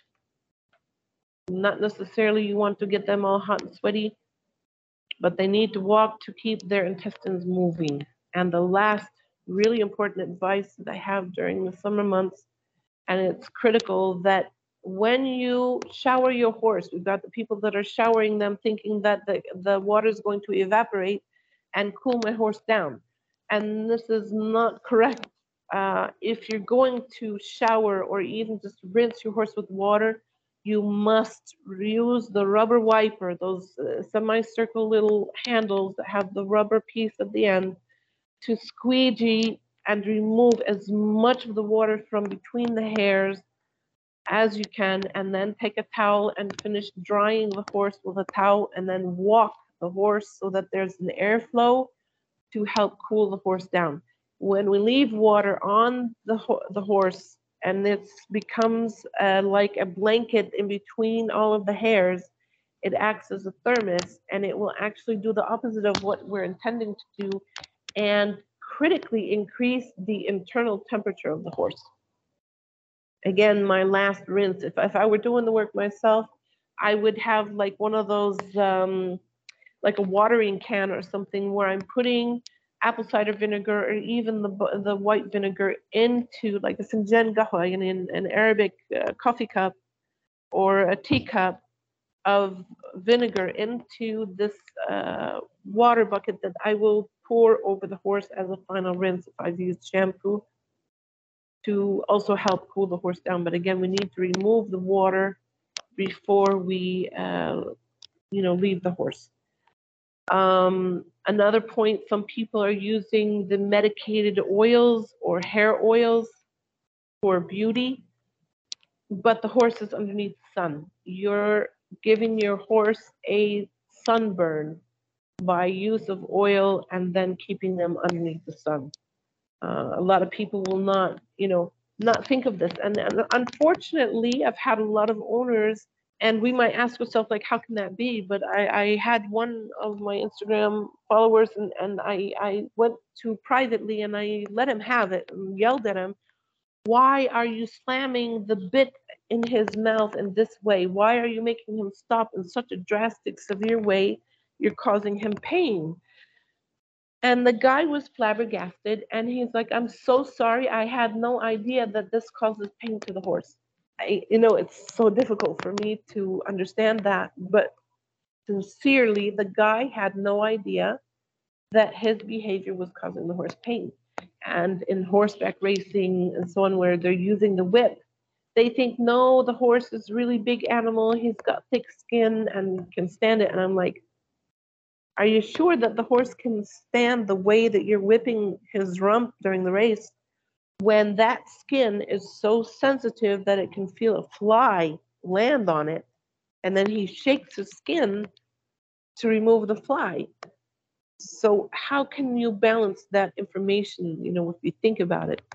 Not necessarily you want to get them all hot and sweaty, but they need to walk to keep their intestines moving. And the last really important advice that I have during the summer months, and it's critical, that when you shower your horse, we've got the people that are showering them thinking that the, the water is going to evaporate and cool my horse down. And this is not correct. Uh, if you're going to shower or even just rinse your horse with water, you must use the rubber wiper, those uh, semicircle little handles that have the rubber piece at the end, to squeegee and remove as much of the water from between the hairs as you can, and then take a towel and finish drying the horse with a towel, and then walk the horse so that there's an airflow to help cool the horse down. When we leave water on the, ho the horse and it becomes uh, like a blanket in between all of the hairs, it acts as a thermos, and it will actually do the opposite of what we're intending to do and critically increase the internal temperature of the horse. Again, my last rinse, if, if I were doing the work myself, I would have like one of those um, like a watering can or something where I'm putting apple cider vinegar or even the the white vinegar into like a finjan qahwa, in an Arabic uh, coffee cup or a teacup of vinegar into this uh, water bucket that I will pour over the horse as a final rinse if I've used shampoo, to also help cool the horse down. But again, we need to remove the water before we, uh, you know, leave the horse. Um, another point, some people are using the medicated oils or hair oils for beauty, but the horse is underneath the sun. You're giving your horse a sunburn by use of oil and then keeping them underneath the sun. Uh, a lot of people will not, you know, not think of this. And, and unfortunately, I've had a lot of owners, and we might ask ourselves, like, how can that be? But I, I had one of my Instagram followers, and, and I, I went to privately and I let him have it and yelled at him. Why are you slamming the bit in his mouth in this way? Why are you making him stop in such a drastic, severe way? You're causing him pain. And the guy was flabbergasted, and he's like, I'm so sorry. I had no idea that this causes pain to the horse. I, you know, it's so difficult for me to understand that, but sincerely, the guy had no idea that his behavior was causing the horse pain. And in horseback racing and so on, where they're using the whip, they think, no, the horse is a really big animal. He's got thick skin and can stand it. And I'm like, are you sure that the horse can stand the way that you're whipping his rump during the race, when that skin is so sensitive that it can feel a fly land on it, and then he shakes his skin to remove the fly? So how can you balance that information, you know, if you think about it?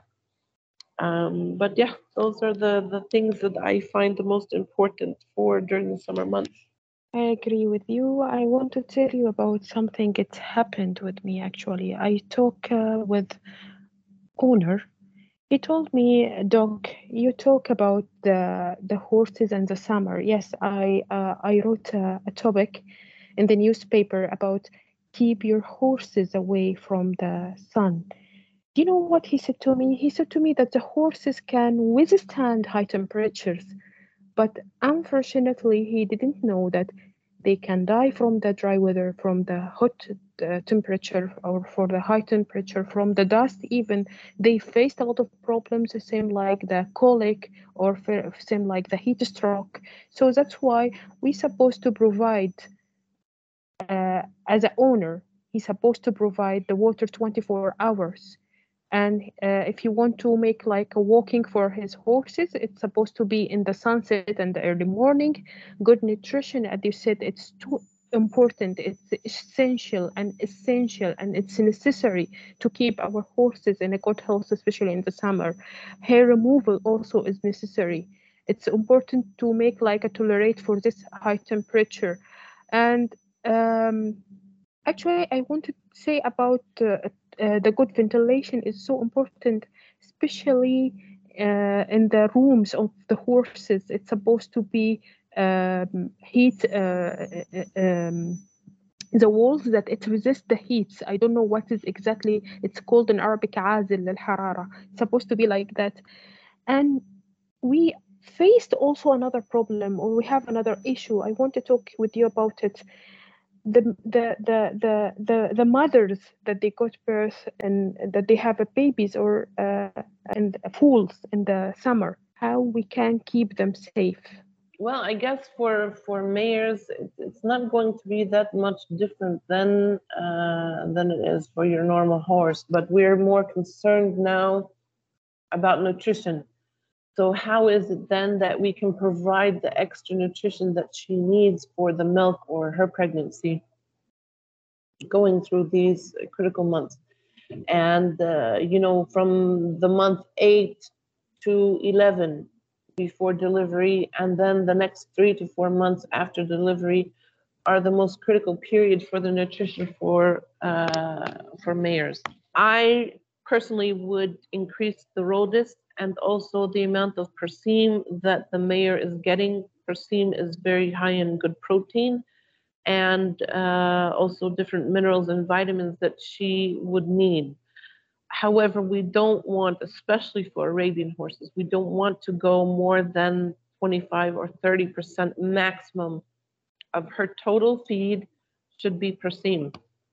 Um, but yeah, those are the, the things that I find the most important for during the summer months. I agree with you. I want to tell you about something that happened with me actually. I talk uh, with owner. He told me, Doc, you talk about the the horses and the summer. Yes, I uh, I wrote a, a topic in the newspaper about keep your horses away from the sun. Do you know what he said to me? He said to me that the horses can withstand high temperatures, but unfortunately, he didn't know that they can die from the dry weather, from the hot uh, temperature, or for the high temperature, from the dust even. They faced a lot of problems, the same like the colic, or fa- same like the heat stroke. So that's why we supposed to provide, uh, as an owner, he's supposed to provide the water twenty-four hours. And uh, if you want to make like a walking for his horses, it's supposed to be in the sunset and the early morning. Good nutrition, as you said, it's too important. It's essential and essential, and it's necessary to keep our horses in a good health, especially in the summer. Hair removal also is necessary. It's important to make like a tolerate for this high temperature. And um, actually, I want to say about uh, uh, the good ventilation is so important, especially uh, in the rooms of the horses. It's supposed to be um, heat, uh, uh, um, the walls that it resists the heats. I don't know what is exactly, it's called in Arabic عازل للحرارة. It's supposed to be like that. And we faced also another problem, or we have another issue. I want to talk with you about it. The the the the the, the mothers that they got birth and that they have a babies, or uh, and fools in the summer, how we can keep them safe. Well, I guess for for mayors, it's, it's not going to be that much different than uh, than it is for your normal horse. But we're more concerned now about nutrition. So how is it then that we can provide the extra nutrition that she needs for the milk or her pregnancy, going through these critical months? And uh, you know, from the month eight to eleven before delivery, and then the next three to four months after delivery are the most critical period for the nutrition for uh, for mayors. I personally would increase the rodist and also the amount of persimmon that the mayor is getting. Persimmon is very high in good protein, and uh, also different minerals and vitamins that she would need. However, we don't want, especially for Arabian horses, we don't want to go more than twenty-five or thirty percent maximum of her total feed should be persimmon.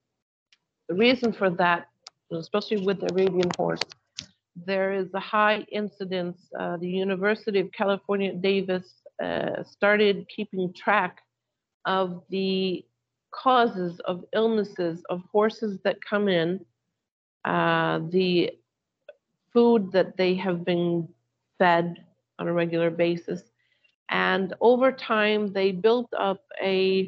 The reason for that, especially with the Arabian horse, there is a high incidence. Uh, the University of California at Davis uh, started keeping track of the causes of illnesses of horses that come in, uh, the food that they have been fed on a regular basis. And over time, they built up a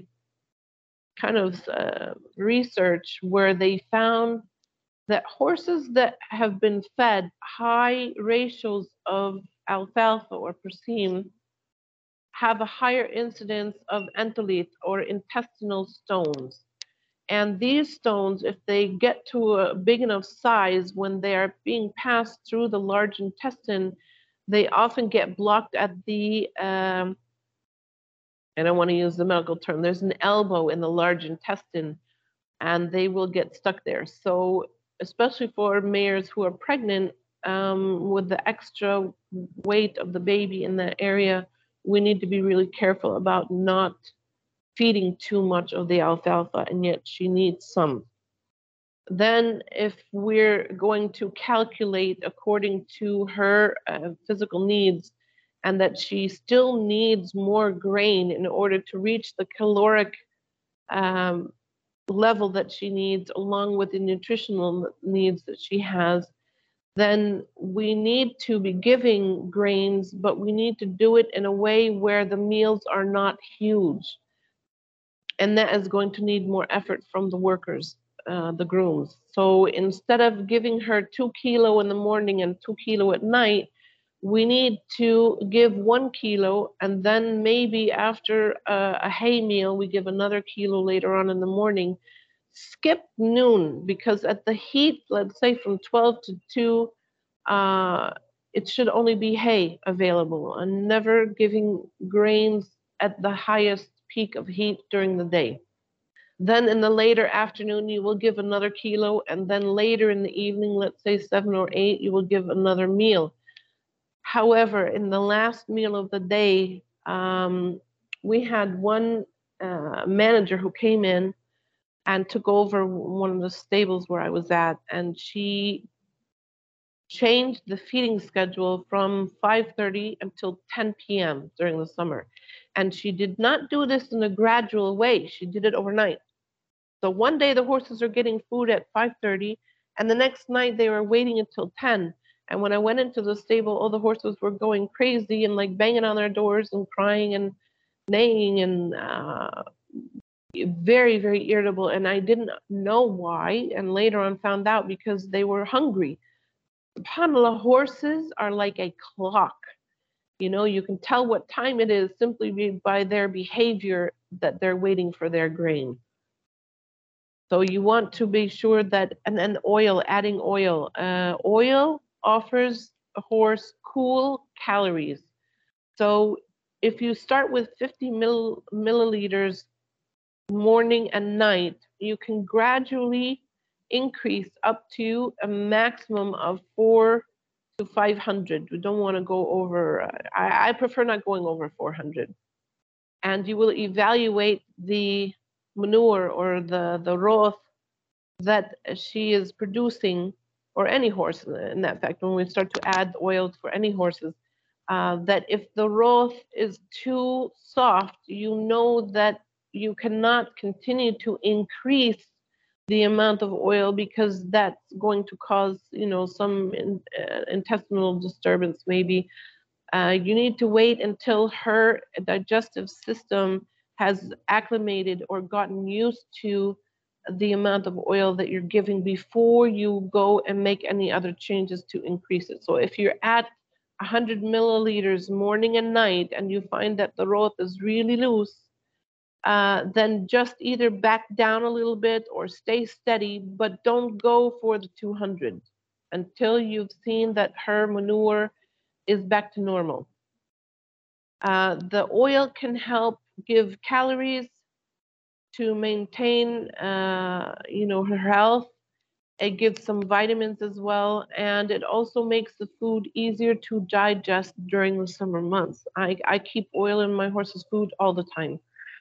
kind of uh, research where they found that horses that have been fed high ratios of alfalfa or persimmon have a higher incidence of entolith or intestinal stones. And these stones, if they get to a big enough size, when they are being passed through the large intestine, they often get blocked at the, um, and I want to use the medical term, there's an elbow in the large intestine, and they will get stuck there. So especially for mares who are pregnant, um, with the extra weight of the baby in that area, we need to be really careful about not feeding too much of the alfalfa, and yet she needs some. Then if we're going to calculate according to her uh, physical needs, and that she still needs more grain in order to reach the caloric um, level that she needs, along with the nutritional needs that she has, then we need to be giving grains, but we need to do it in a way where the meals are not huge. And that is going to need more effort from the workers, uh, the grooms. So instead of giving her two kilo in the morning and two kilo at night, we need to give one kilo, and then maybe after a, a hay meal, we give another kilo later on in the morning. Skip noon, because at the heat, let's say from twelve to two, uh, it should only be hay available, and never giving grains at the highest peak of heat during the day. Then in the later afternoon, you will give another kilo, and then later in the evening, let's say seven or eight, you will give another meal. However, in the last meal of the day, um, we had one uh, manager who came in and took over one of the stables where I was at, and she changed the feeding schedule from five thirty until ten p m during the summer. And she did not do this in a gradual way. She did it overnight. So one day the horses are getting food at five thirty, and the next night they were waiting until ten. And when I went into the stable, all the horses were going crazy and like banging on their doors and crying and neighing and uh, very, very irritable. And I didn't know why. And later on found out because they were hungry. SubhanAllah, horses are like a clock. You know, you can tell what time it is simply by their behavior that they're waiting for their grain. So you want to be sure that, and then oil, adding oil. Uh, oil offers a horse cool calories. So if you start with fifty mill, milliliters morning and night, you can gradually increase up to a maximum of four to five hundred. We don't want to go over, uh, I, I prefer not going over four hundred. And you will evaluate the manure or the, the roth that she is producing, or any horse in that fact, when we start to add oils for any horses, uh, that if the roth is too soft, you know that you cannot continue to increase the amount of oil, because that's going to cause, you know, some in, uh, intestinal disturbance maybe. Uh, you need to wait until her digestive system has acclimated or gotten used to the amount of oil that you're giving before you go and make any other changes to increase it. So if you're at one hundred milliliters morning and night and you find that the roth is really loose, uh, then just either back down a little bit or stay steady, but don't go for the two hundred until you've seen that her manure is back to normal. Uh, the oil can help give calories to maintain, uh, you know, her health. It gives some vitamins as well, and it also makes the food easier to digest during the summer months. I, I keep oil in my horse's food all the time.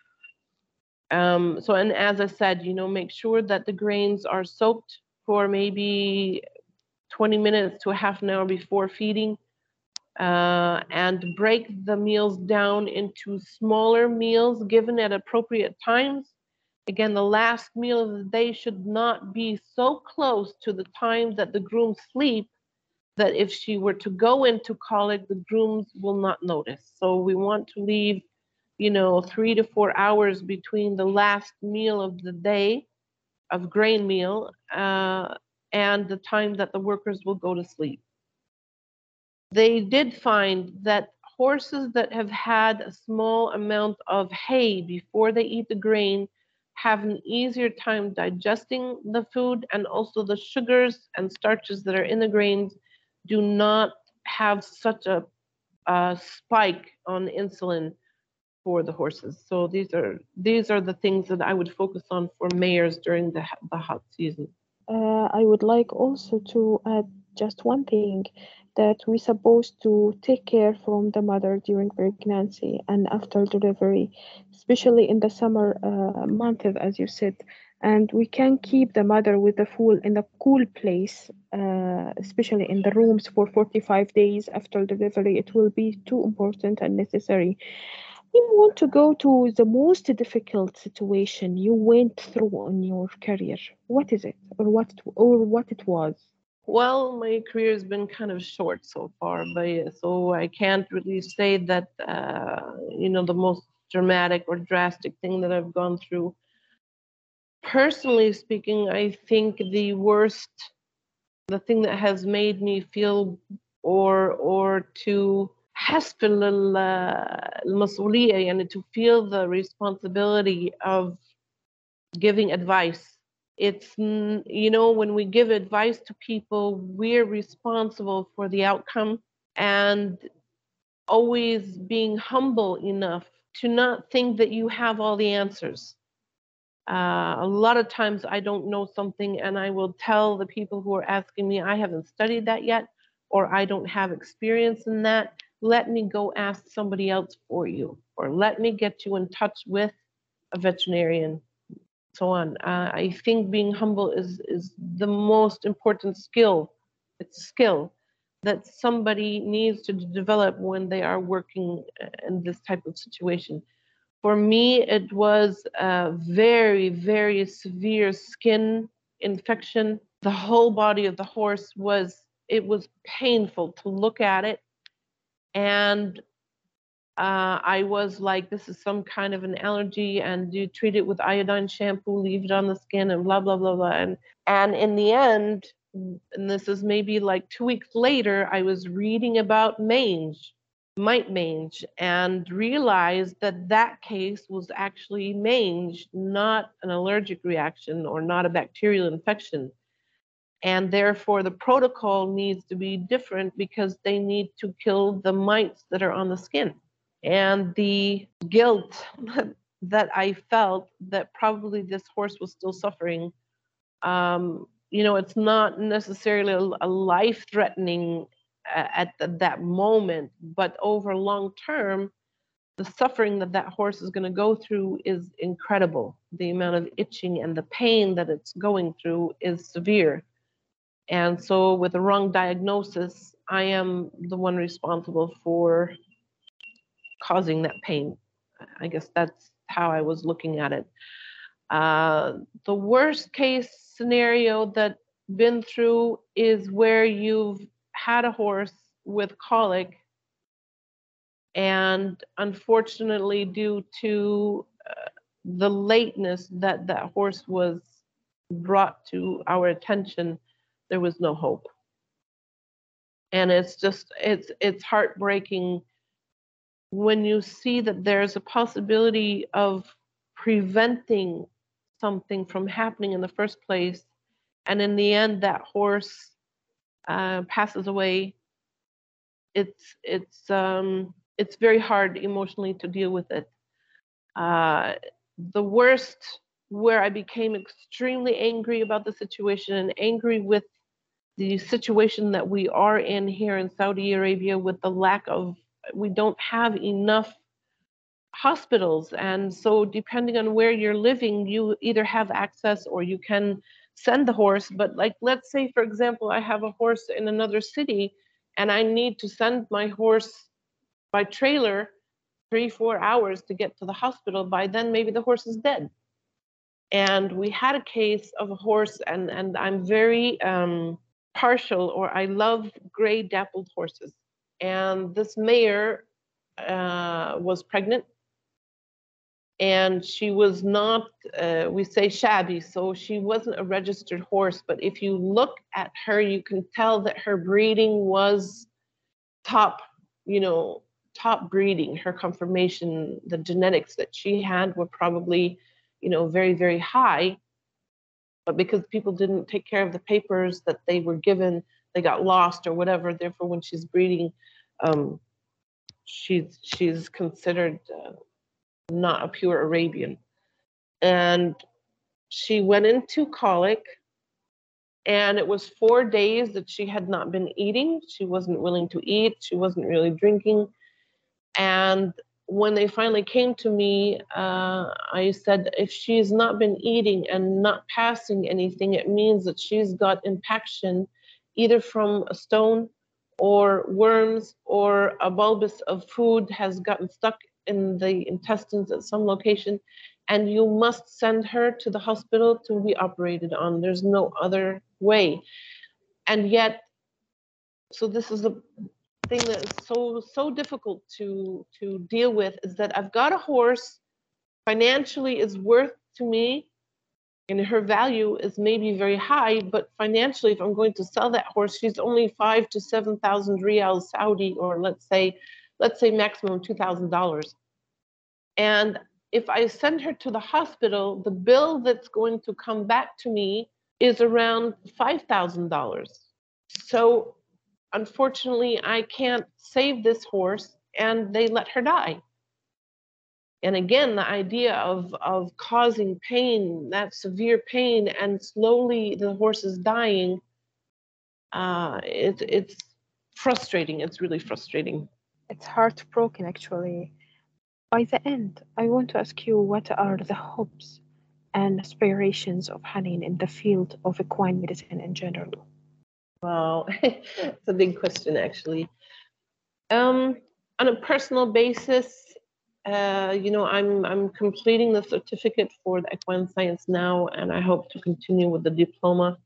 Um, so, and as I said, you know, make sure that the grains are soaked for maybe twenty minutes to a half an hour before feeding, uh, and break the meals down into smaller meals given at appropriate times. Again, the last meal of the day should not be so close to the time that the grooms sleep that if she were to go into colic, the grooms will not notice. So we want to leave, you know, three to four hours between the last meal of the day of grain meal uh, and the time that the workers will go to sleep. They did find that horses that have had a small amount of hay before they eat the grain have an easier time digesting the food, and also the sugars and starches that are in the grains do not have such a, a spike on insulin for the horses. So these are these are the things that I would focus on for mares during the, the hot season. Uh, I would like also to add just one thing, that we're supposed to take care from the mother during pregnancy and after delivery, especially in the summer uh, month, as you said. And we can keep the mother with the full in a cool place, uh, especially in the rooms for forty-five days after delivery. It will be too important and necessary. You want to go to the most difficult situation you went through on your career. What is it, or what, or what it was? Well, my career has been kind of short so far, but so I can't really say that uh, you know, the most dramatic or drastic thing that I've gone through. Personally speaking, I think the worst, the thing that has made me feel or or to حسب المسؤولية, يعني to feel the responsibility of giving advice. It's, you know, when we give advice to people, we're responsible for the outcome, and always being humble enough to not think that you have all the answers. Uh, a lot of times I don't know something and I will tell the people who are asking me, I haven't studied that yet, or I don't have experience in that. Let me go ask somebody else for you, or let me get you in touch with a veterinarian, so on. Uh, I think being humble is, is the most important skill. It's a skill that somebody needs to develop when they are working in this type of situation. For me, it was a very, very severe skin infection. The whole body of the horse was, it was painful to look at it. And uh, I was like, this is some kind of an allergy, and you treat it with iodine shampoo, leave it on the skin, and blah, blah, blah, blah. And, and in the end, and this is maybe like two weeks later, I was reading about mange, mite mange, and realized that that case was actually mange, not an allergic reaction or not a bacterial infection. And therefore, the protocol needs to be different because they need to kill the mites that are on the skin. And the guilt that I felt that probably this horse was still suffering, um, you know, it's not necessarily a, a life-threatening uh, at the, that moment, but over long term, the suffering that that horse is going to go through is incredible. The amount of itching and the pain that it's going through is severe. And so with the wrong diagnosis, I am the one responsible for causing that pain. I guess that's how I was looking at it. Uh, the worst case scenario that been through is where you've had a horse with colic, and unfortunately, due to uh, the lateness that that horse was brought to our attention, there was no hope. And it's just, it's it's heartbreaking when you see that there's a possibility of preventing something from happening in the first place, and in the end that horse uh, passes away. It's it's um, it's very hard emotionally to deal with it. Uh, the worst where I became extremely angry about the situation and angry with the situation that we are in here in Saudi Arabia with the lack of, we don't have enough hospitals. And so depending on where you're living, you either have access or you can send the horse. But like, let's say, for example, I have a horse in another city and I need to send my horse by trailer three, four hours to get to the hospital. By then, maybe the horse is dead. And we had a case of a horse, and, and I'm very um, partial, or I love gray dappled horses. And this mare uh, was pregnant, and she was not, uh, we say shabby, so she wasn't a registered horse. But if you look at her, you can tell that her breeding was top, you know, top breeding. Her conformation, the genetics that she had were probably, you know, very, very high. But because people didn't take care of the papers that they were given, they got lost or whatever. Therefore, when she's breeding, um, she's she's considered uh, not a pure Arabian. And she went into colic, and it was four days that she had not been eating. She wasn't willing to eat. She wasn't really drinking. And when they finally came to me, uh, I said, if she's not been eating and not passing anything, it means that she's got impaction either from a stone or worms, or a bulbous of food has gotten stuck in the intestines at some location, and you must send her to the hospital to be operated on. There's no other way. And yet, so this is the thing that is so so difficult to to deal with, is that I've got a horse, financially is worth to me, and her value is maybe very high, but financially, if I'm going to sell that horse, she's only five to seven thousand riyals Saudi, or let's say, let's say maximum two thousand dollars. And if I send her to the hospital, the bill that's going to come back to me is around five thousand dollars. So unfortunately, I can't save this horse, and they let her die. And again, the idea of, of causing pain, that severe pain, and slowly the horse is dying, uh, it, it's frustrating. It's really frustrating. It's heartbroken, actually. By the end, I want to ask you, what are the hopes and aspirations of Hanin in the field of equine medicine in general? Wow, it's a big question, actually. Um, on a personal basis, uh, you know, I'm I'm completing the certificate for the equine science now, and I hope to continue with the diploma.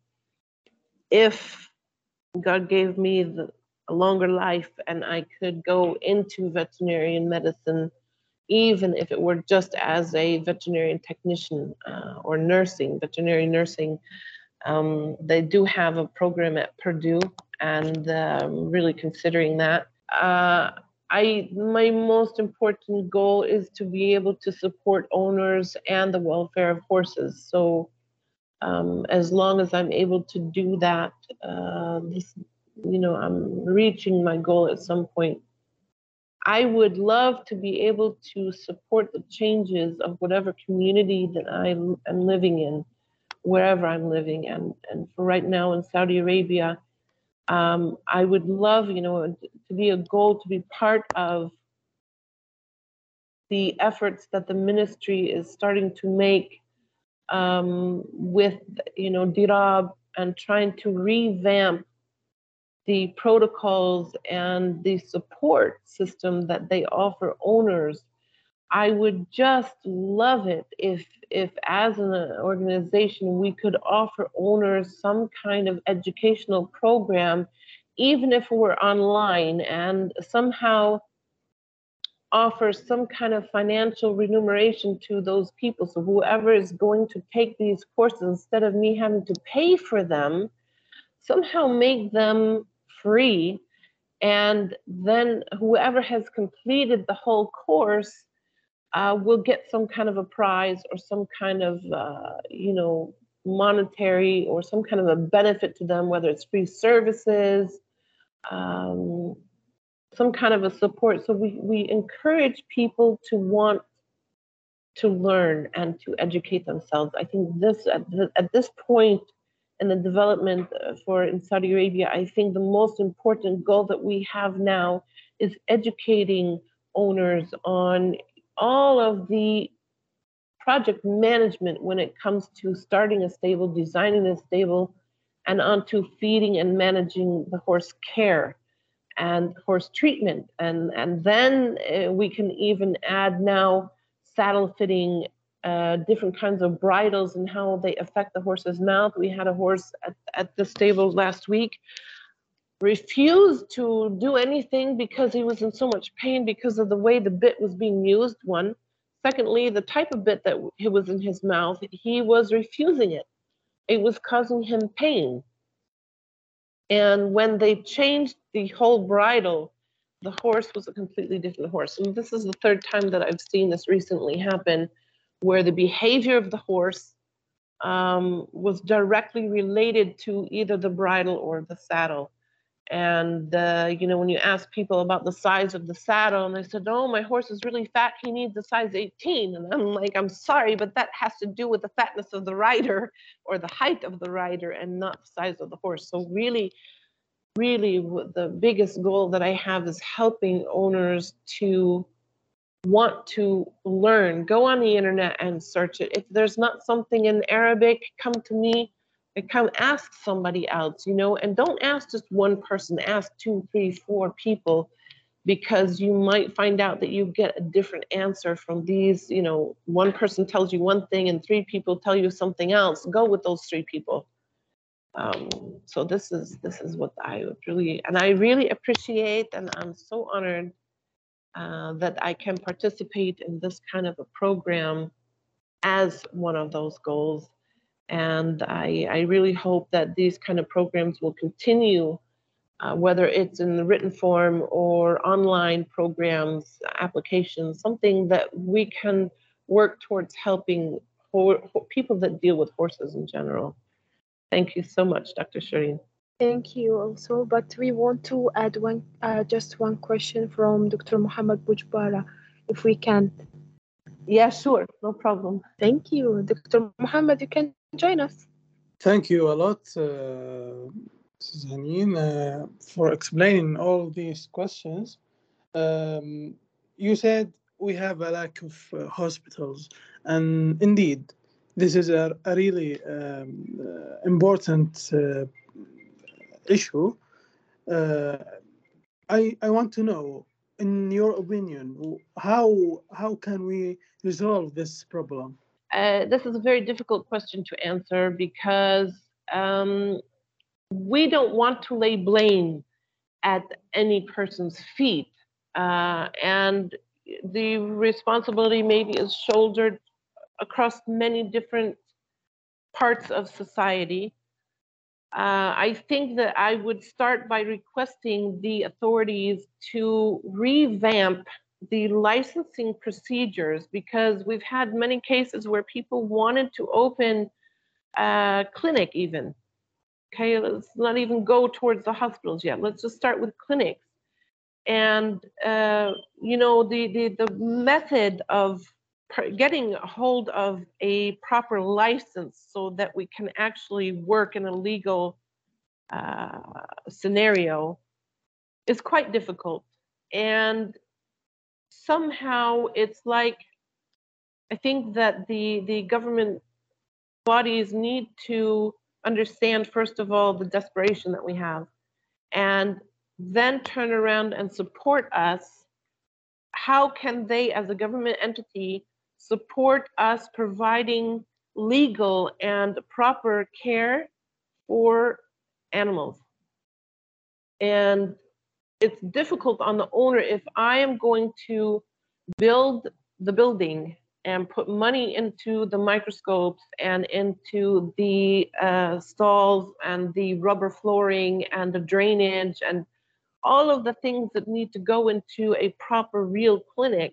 If God gave me the, a longer life and I could go into veterinarian medicine, even if it were just as a veterinarian technician uh, or nursing, veterinary nursing. Um, they do have a program at Purdue, and um, really considering that. Uh, I my most important goal is to be able to support owners and the welfare of horses. So um, as long as I'm able to do that, uh, this, you know, I'm reaching my goal at some point. I would love to be able to support the changes of whatever community that I am living in, wherever I'm living. And, and for right now in Saudi Arabia, um, I would love, you know, to be a goal to be part of the efforts that the ministry is starting to make um, with, you know, DIRAB, and trying to revamp the protocols and the support system that they offer owners. I would just love it if, if as an organization, we could offer owners some kind of educational program, even if we're online, and somehow offer some kind of financial remuneration to those people. So whoever is going to take these courses, instead of me having to pay for them, somehow make them free. And then whoever has completed the whole course uh, will get some kind of a prize, or some kind of, uh, you know, monetary, or some kind of a benefit to them, whether it's free services, um, some kind of a support. So we, we encourage people to want to learn and to educate themselves. I think this at, the, at this point in the development for in Saudi Arabia, I think the most important goal that we have now is educating owners on all of the project management when it comes to starting a stable, designing a stable, and onto feeding and managing the horse care and horse treatment. And, and then uh, we can even add now saddle fitting, uh, different kinds of bridles and how they affect the horse's mouth. We had a horse at, at the stable last week refused to do anything because he was in so much pain because of the way the bit was being used, one. Secondly, the type of bit that was in his mouth, he was refusing it. It was causing him pain. And when they changed the whole bridle, the horse was a completely different horse. And this is the third time that I've seen this recently happen, where the behavior of the horse um, was directly related to either the bridle or the saddle. And, uh, you know, when you ask people about the size of the saddle, and they said, oh, my horse is really fat, he needs a size eighteen. And I'm like, I'm sorry, but that has to do with the fatness of the rider or the height of the rider and not the size of the horse. So really, really the biggest goal that I have is helping owners to want to learn. Go on the internet and search it. If there's not something in Arabic, come to me. Come ask somebody else, you know, and don't ask just one person, ask two, three, four people, because you might find out that you get a different answer from these, you know, one person tells you one thing and three people tell you something else. Go with those three people. Um, so this is this is what I would really, and I really appreciate, and I'm so honored uh, that I can participate in this kind of a program as one of those goals. And I, I really hope that these kind of programs will continue, uh, whether it's in the written form or online programs, applications, something that we can work towards helping ho- people that deal with horses in general. Thank you so much, Doctor Shireen. Thank you also, but we want to add one, uh, just one question from Doctor Muhammad Boujbala, if we can. Yeah, sure, no problem. Thank you. Doctor Muhammad, you can join us. Thank you a lot, uh, Missus Haneen, uh, for explaining all these questions. Um, you said we have a lack of uh, hospitals, and indeed, this is a, a really um, uh, important uh, issue. Uh, I I want to know, in your opinion, how how can we resolve this problem? Uh, this is a very difficult question to answer because um, we don't want to lay blame at any person's feet. Uh, and the responsibility maybe is shouldered across many different parts of society. Uh, I think that I would start by requesting the authorities to revamp the licensing procedures, because we've had many cases where people wanted to open a clinic even. Okay, let's not even go towards the hospitals yet. Let's just start with clinics. And, uh, you know, the, the, the method of getting a hold of a proper license so that we can actually work in a legal uh, scenario is quite difficult. And somehow it's like, I think that the, the government bodies need to understand, first of all, the desperation that we have, and then turn around and support us. How can they, as a government entity, support us providing legal and proper care for animals? And it's difficult on the owner. If I am going to build the building and put money into the microscopes and into the uh, stalls and the rubber flooring and the drainage and all of the things that need to go into a proper real clinic,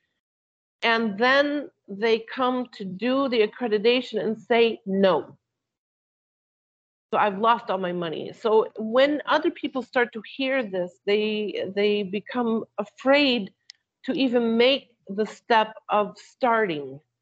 and then they come to do the accreditation and say no, so I've lost all my money. So when other people start to hear this, they they become afraid to even make the step of starting.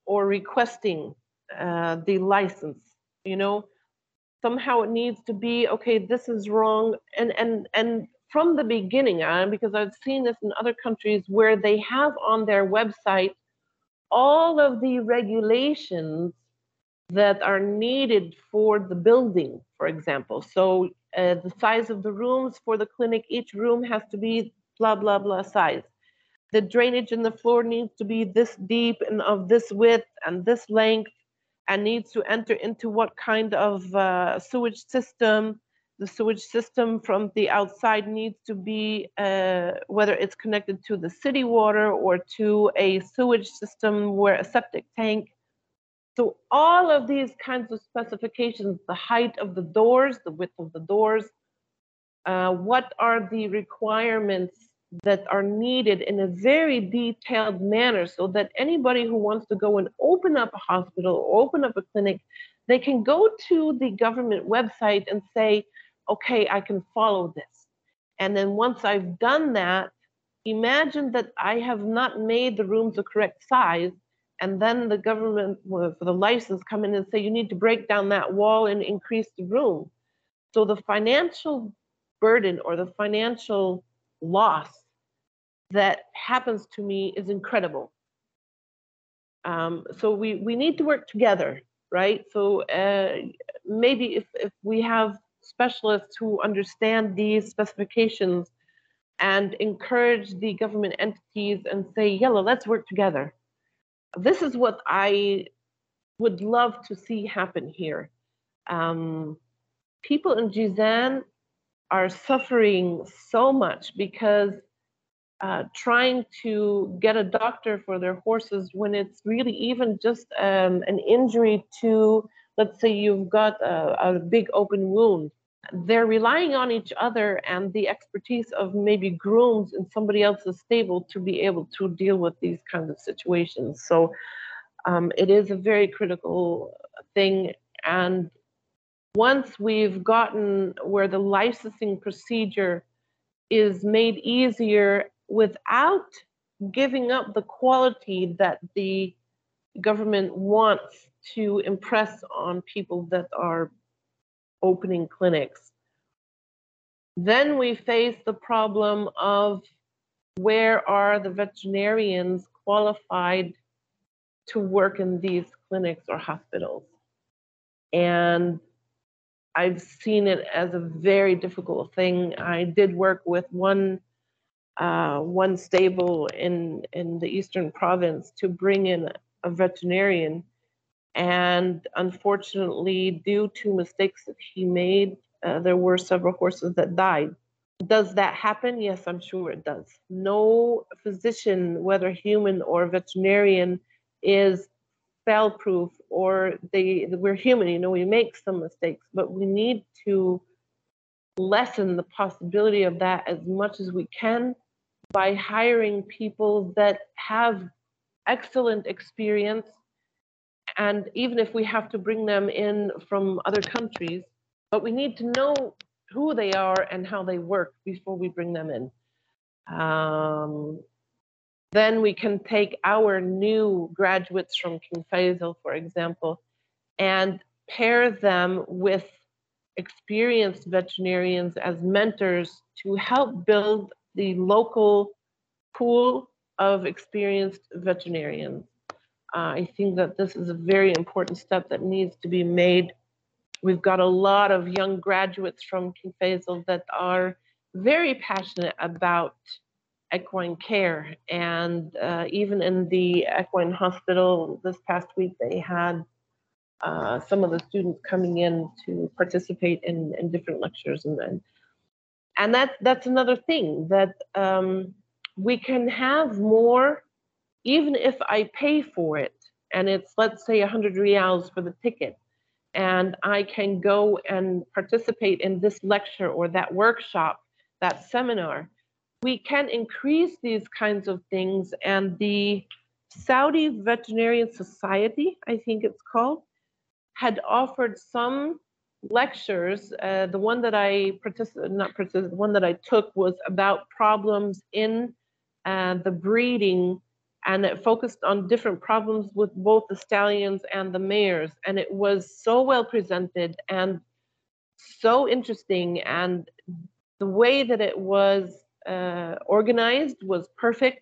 or requesting uh, the license. You know, somehow it needs to be, okay, this is wrong. And, and, and from the beginning, uh, because I've seen this in other countries where they have on their website all of the regulations that are needed for the building, for example. So uh, the size of the rooms for the clinic, each room has to be blah, blah, blah size. The drainage in the floor needs to be this deep and of this width and this length, and needs to enter into what kind of uh, sewage system. The sewage system from the outside needs to be, uh, whether it's connected to the city water or to a sewage system where a septic tank. So all of these kinds of specifications, the height of the doors, the width of the doors, uh, what are the requirements that are needed in a very detailed manner so that anybody who wants to go and open up a hospital or open up a clinic, they can go to the government website and say, okay, I can follow this. And then once I've done that, imagine that I have not made the rooms the correct size, and then the government for the license come in and say, you need to break down that wall and increase the room. So the financial burden or the financial loss that happens to me is incredible. Um, so we, we need to work together, right? So uh, maybe if, if we have specialists who understand these specifications and encourage the government entities and say, yalla, let's work together. This is what I would love to see happen here. Um, people in Jizan are suffering so much because uh, trying to get a doctor for their horses when it's really even just um, an injury to, let's say you've got a, a big open wound. They're relying on each other and the expertise of maybe grooms in somebody else's stable to be able to deal with these kinds of situations. So um, it is a very critical thing. And once we've gotten where the licensing procedure is made easier without giving up the quality that the government wants to impress on people that are opening clinics, then we face the problem of where are the veterinarians qualified to work in these clinics or hospitals. And I've seen it as a very difficult thing. I did work with one uh, one stable in in the Eastern Province to bring in a veterinarian, and unfortunately, due to mistakes that he made, uh, there were several horses that died. Does that happen? Yes, I'm sure it does. No physician, whether human or veterinarian, is fail-proof, or they we're human, you know, we make some mistakes, but we need to lessen the possibility of that as much as we can by hiring people that have excellent experience. And even if we have to bring them in from other countries, but we need to know who they are and how they work before we bring them in. Um, then we can take our new graduates from King Faisal, for example, and pair them with experienced veterinarians as mentors to help build the local pool of experienced veterinarians. Uh, I think that this is a very important step that needs to be made. We've got a lot of young graduates from King Faisal that are very passionate about equine care. And uh, even in the equine hospital this past week, they had uh, some of the students coming in to participate in, in different lectures. And then, and that, that's another thing, that um, we can have more, even if I pay for it, and it's, let's say, one hundred rials for the ticket, and I can go and participate in this lecture or that workshop, that seminar. We can increase these kinds of things. And the Saudi Veterinarian Society, I think it's called, had offered some lectures. Uh, the one that I participated, not participated, the one that I took was about problems in uh, the breeding and it focused on different problems with both the stallions and the mares. And it was so well presented and so interesting, and the way that it was uh, organized was perfect.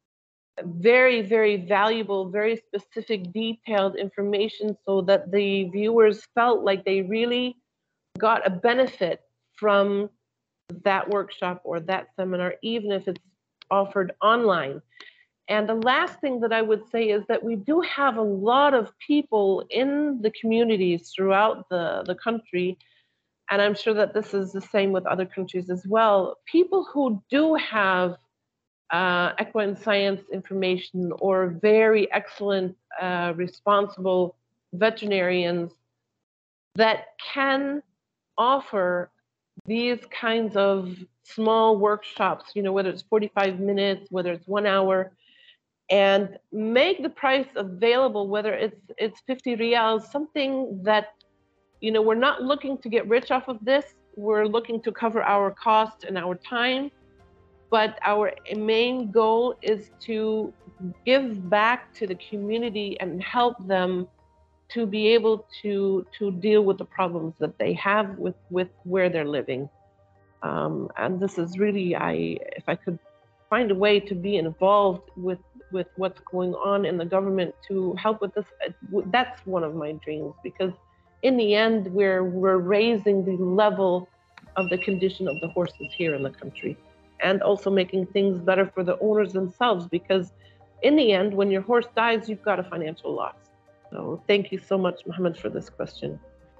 Very, very valuable, very specific, detailed information, so that the viewers felt like they really got a benefit from that workshop or that seminar, even if it's offered online. And the last thing that I would say is that we do have a lot of people in the communities throughout the, the country, and I'm sure that this is the same with other countries as well, people who do have uh, equine science information or very excellent, uh, responsible veterinarians that can offer these kinds of small workshops, you know, whether it's forty-five minutes, whether it's one hour, and make the price available, whether it's it's fifty riyals, something that, you know, we're not looking to get rich off of this. We're looking to cover our cost and our time. But our main goal is to give back to the community and help them to be able to to deal with the problems that they have with, with where they're living. Um, and this is really, I if I could find a way to be involved with with what's going on in the government to help with this, that's one of my dreams, because in the end, we're we're raising the level of the condition of the horses here in the country, and also making things better for the owners themselves, because in the end, when your horse dies, you've got a financial loss. So thank you so much, Mohammed, for this question.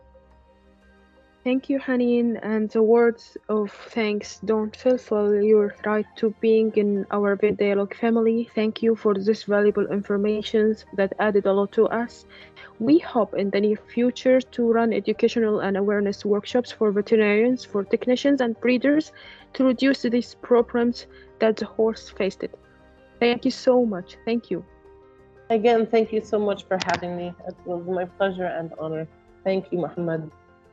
Thank you, Haneen, and the words of thanks don't fulfill your right to being in our Vet Dialogue family. Thank you for this valuable information that added a lot to us. We hope in the near future to run educational and awareness workshops for veterinarians, for technicians and breeders to reduce these problems that the horse faced. Thank you so much. Thank you. Again, thank you so much for having me. It was my pleasure and honor. Thank you, Mohammed.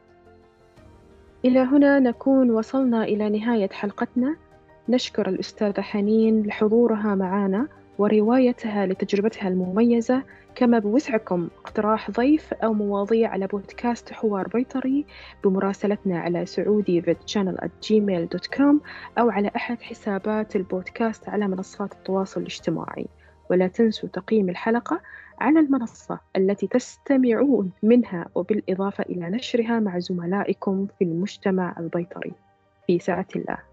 إلى هنا نكون وصلنا إلى نهاية حلقتنا. نشكر الأستاذة حنين لحضورها معنا وروايتها لتجربتها المميزة، كما بوسعكم اقتراح ضيف أو مواضيع على بودكاست حوار بيطري بمراسلتنا على سعودي فيت شانل آت جيميل دوت كوم أو على أحد حسابات البودكاست على منصات التواصل الاجتماعي. ولا تنسوا تقييم الحلقة على المنصة التي تستمعون منها، وبالإضافة إلى نشرها مع زملائكم في المجتمع البيطري. في سعة الله.